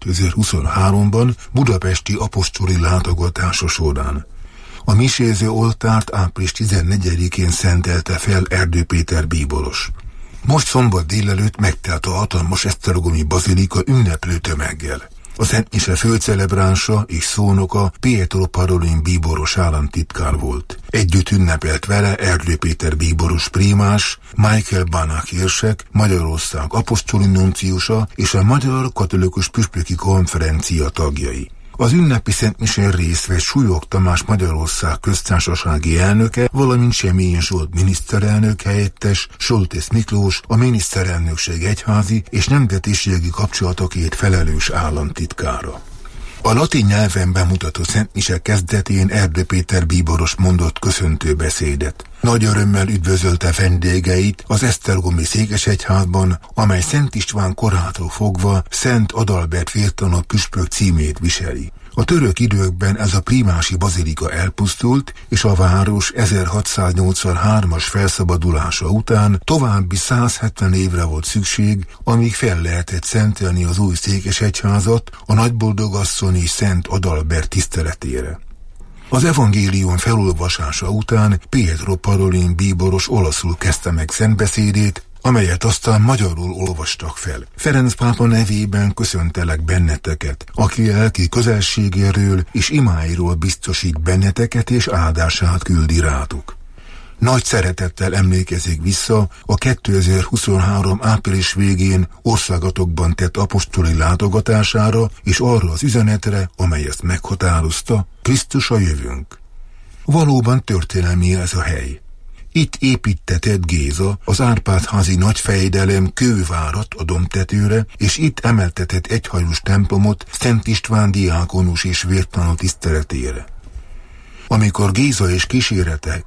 2023-ban budapesti apostoli látogatása során. A miséző oltárt április 14-én szentelte fel Erdő Péter bíboros. Most szombat délelőtt megtelt a hatalmas esztergomi bazilika ünneplő tömeggel. A Szent Mise főcelebránsa és szónoka Pietro Parolin bíboros államtitkár volt. Együtt ünnepelt vele Erdő Péter bíboros prímás, Michael Banach érsek, Magyarország apostoli nunciusa és a Magyar Katolikus Püspöki Konferencia tagjai. Az ünnepi Szent Misén részt vett Súlyog Tamás Magyarország köztársasági elnöke, valamint Semjén Zsolt miniszterelnök helyettes, Soltész Miklós a miniszterelnökség egyházi és nemzetiségi kapcsolatokért felelős államtitkára. A latin nyelven bemutatott Szent Mise kezdetén Erdő Péter bíboros mondott köszöntő beszédet. Nagy örömmel üdvözölte vendégeit az esztergomi székesegyházban, amely Szent István korától fogva Szent Adalbert vértanú püspök címét viseli. A török időkben ez a prímási bazilika elpusztult, és a város 1683-as felszabadulása után további 170 évre volt szükség, amíg fel lehetett szentelni az új székesegyházat a nagyboldogasszonyi Szent Adalbert tiszteletére. Az evangélium felolvasása után Pietro Parolin bíboros olaszul kezdte meg szentbeszédét, amelyet aztán magyarul olvastak fel. Ferenc pápa nevében köszöntelek benneteket, aki lelki közelségéről és imáiról biztosít benneteket és áldását küldi rátok. Nagy szeretettel emlékezik vissza a 2023. április végén országotokban tett apostoli látogatására és arra az üzenetre, amely ezt meghatározta: Krisztus a jövőnk. Valóban történelmi ez a hely. Itt építtetett Géza, az Árpád-házi nagyfejedelem kővárat a dombtetőre, és itt emeltetett egyhajós templomot Szent István diákonus és vértanú tiszteletére. Amikor Géza és kísérete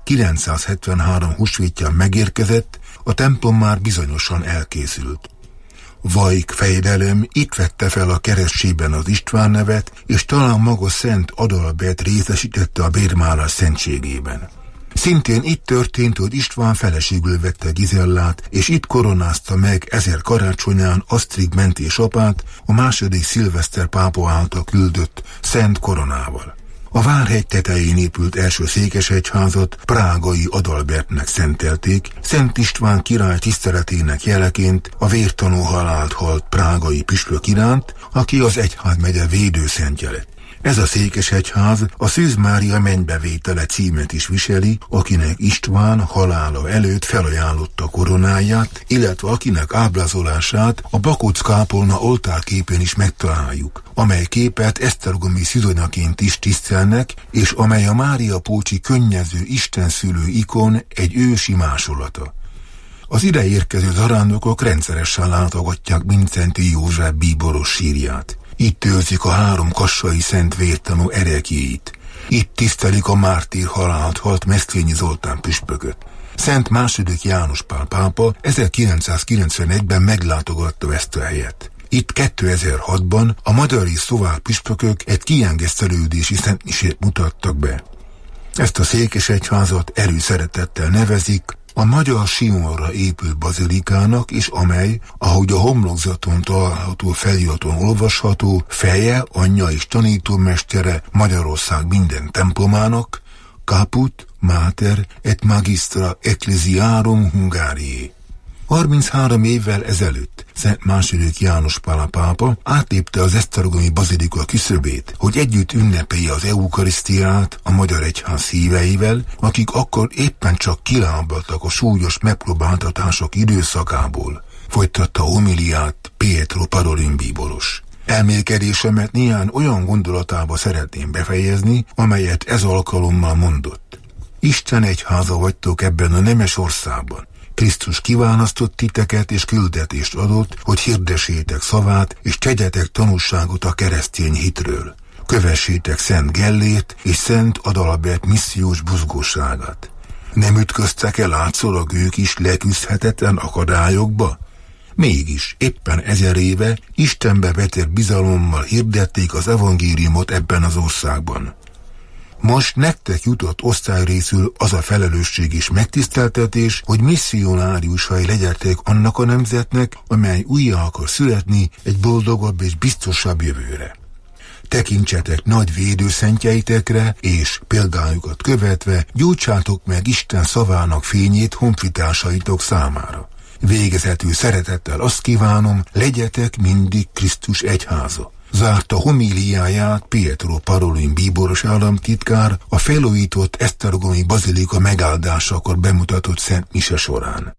973 húsvétján megérkezett, a templom már bizonyosan elkészült. Vajk fejedelem itt vette fel a keresztségben az István nevet, és talán maga Szent Adalbert részesítette a bérmálás szentségében. Szintén itt történt, hogy István feleségül vette Gizellát, és itt koronázta meg 1000 karácsonyán Asztrig mentés-apát a második szilveszter pápa által küldött szent koronával. A Várhegy tetején épült első székesegyházat prágai Adalbertnek szentelték, Szent István király tiszteletének jeleként a vértanú halált halt prágai püspök iránt, aki az egyházmegye védőszentje lett. Ez a székesegyház a Szűz Mária mennybevétele címet is viseli, akinek István halála előtt felajánlotta koronáját, illetve akinek ábrázolását a Bakóc-kápolna oltárképén is megtaláljuk, amely képet esztergomi szüzonyaként is tisztelnek, és amely a Mária Pócsi könnyező istenszülő ikon egy ősi másolata. Az ide érkező zarándokok rendszeresen látogatják Mindszenty József bíboros sírját. Itt őrzik a 3 kassai szent vértanú erekjéit. Itt tisztelik a mártír halált halt Meszlényi Zoltán püspököt. Szent II. János Pál pápa 1991-ben meglátogatta ezt a helyet. Itt 2006-ban a magyar és szlovák püspökök egy kiengesztelődési szentmisét mutattak be. Ezt a székesegyházat előszeretettel nevezik a magyar Simonra épült bazilikának, és amely, ahogy a homlokzaton található feliraton olvasható, feje, anyja és tanítómestere Magyarország minden templomának, Caput Mater et Magistra Ecclesiarum Hungariae. 33 évvel ezelőtt Szent II. János Pál pápa átlépte az esztergomi bazilika küszöbét, hogy együtt ünnepelje az eukarisztiát a magyar egyház híveivel, akik akkor éppen csak kilábaltak a súlyos megpróbáltatások időszakából, folytatta homiliát Pietro Parolin bíboros. Elmélkedésemet néhány olyan gondolatába szeretném befejezni, amelyet ez alkalommal mondott. Isten egyháza vagytok ebben a nemes országban. Krisztus kiválasztott titeket és küldetést adott, hogy hirdessétek szavát, és tegyetek tanúságot a keresztény hitről. Kövessétek Szent Gellért és Szent Adalbert missziós buzgóságát. Nem ütköztek el látszólag ők is leküzdhetetlen akadályokba? Mégis éppen 1000 éve Istenbe vetett bizalommal hirdették az evangéliumot ebben az országban. Most nektek jutott osztályrészül az a felelősség és megtiszteltetés, hogy misszionáriusai legyetek annak a nemzetnek, amely újjá akar születni egy boldogabb és biztosabb jövőre. Tekintsetek nagy védőszentjeitekre, és példájukat követve gyújtsátok meg Isten szavának fényét honfitársaitok számára. Végezetül szeretettel azt kívánom, legyetek mindig Krisztus egyháza. Zárta homíliáját Pietro Parolin bíboros államtitkár a felújított esztergomi bazilika megáldásakor bemutatott Szent Mise során.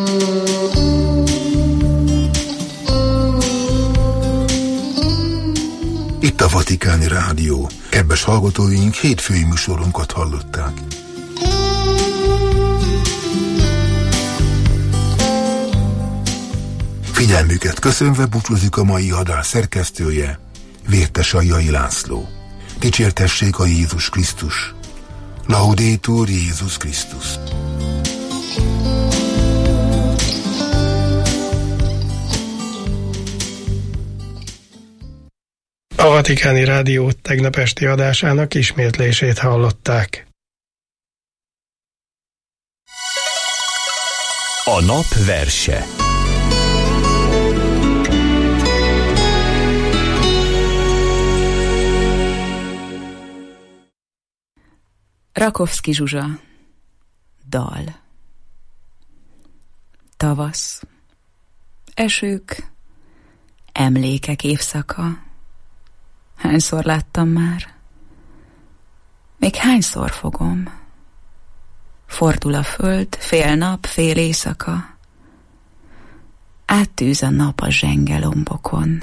Itt a Vatikáni Rádió. Kedves hallgatóink, hétfői műsorunkat hallották. Figyelmüket köszönve búcsúzik a mai adás szerkesztője, Vértes Aljai László. Dicsértessék a Jézus Krisztus. Laudetur Jézus Krisztus. A Vatikáni Rádió tegnap esti adásának ismétlését hallották. A nap verse. Rakovszky Zsuzsa. Dal. Tavasz. Esők. Emlékek évszaka. Hányszor láttam már? Még hányszor fogom? Fordul a föld, fél nap, fél éjszaka. Áttűz a nap a zsenge lombokon.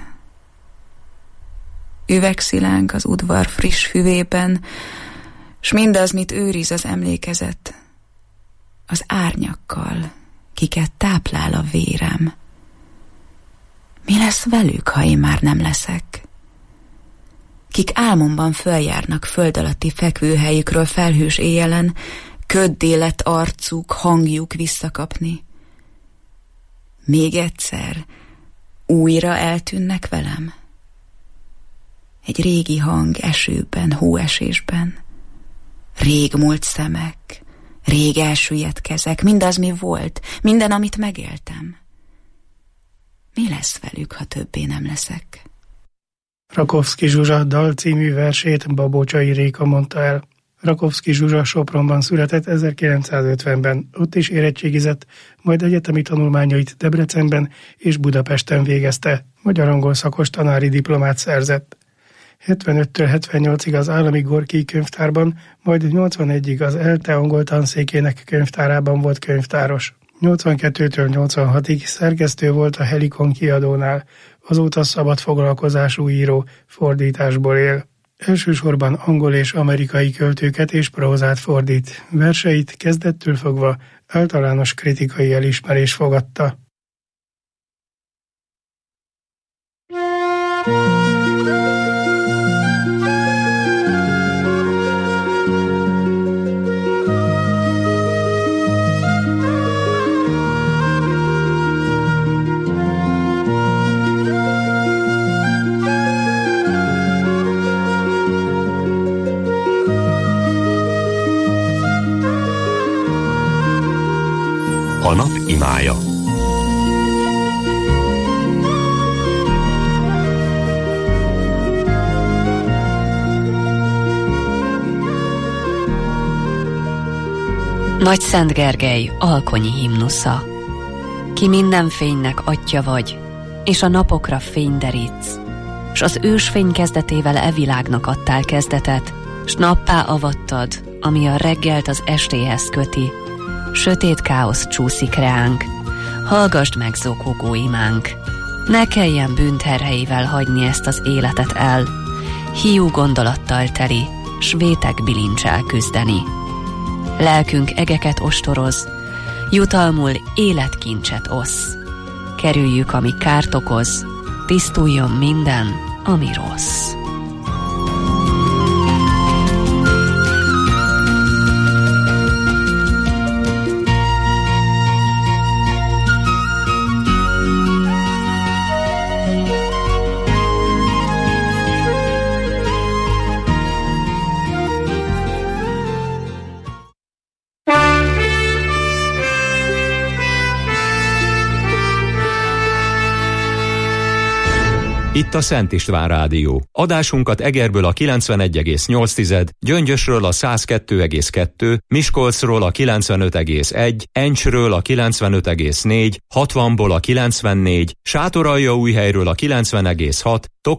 Üvegszilánk az udvar friss füvében, s mindaz, mit őriz az emlékezet, az árnyakkal, kiket táplál a vérem. Mi lesz velük, ha én már nem leszek? Kik álmomban följárnak föld alatti fekvőhelyükről felhős éjjelen, köddé lett arcuk, hangjuk visszakapni. Még egyszer újra eltűnnek velem? Egy régi hang esőben, hóesésben, rég múlt szemek, rég elsüllyedt kezek, mindaz, mi volt, minden, amit megéltem. Mi lesz velük, ha többé nem leszek? Rakovszky Zsuzsa dal című versét Babocsai Réka mondta el. Rakovszky Zsuzsa Sopronban született 1950-ben, ott is érettségizett, majd egyetemi tanulmányait Debrecenben és Budapesten végezte, magyar-angol szakos tanári diplomát szerzett. 75-től 78-ig az Állami Gorki könyvtárban, majd 81-ig az ELTE angol tanszékének könyvtárában volt könyvtáros. 82-től 86-ig szerkesztő volt a Helikon kiadónál, azóta szabad foglalkozású író, fordításból él. Elsősorban angol és amerikai költőket és prózát fordít. Verseit kezdettől fogva általános kritikai elismerés fogadta. A nap imája. Nagy Szent Gergely alkonyi himnusza. Ki minden fénynek atya vagy, és a napokra fény derítsz, s az ősfény kezdetével e világnak adtál kezdetet, s nappá avattad, ami a reggelt az estéhez köti. Sötét káosz csúszik reánk, hallgasd meg zokogó imánk. Ne kelljen bűnterheivel hagyni ezt az életet el, hiú gondolattal teli, s vétek bilincsel küzdeni. Lelkünk egeket ostoroz, Jutalmul életkincset osz. Kerüljük, ami kárt okoz, tisztuljon minden, ami rossz. Itt a Szent István Rádió. Adásunkat Egerből a 91,8, Gyöngyösről a 102,2, Miskolcról a 95,1, Encsről a 95,4, 60-ból a 94, Sátoraljaújhelyről a 90,6,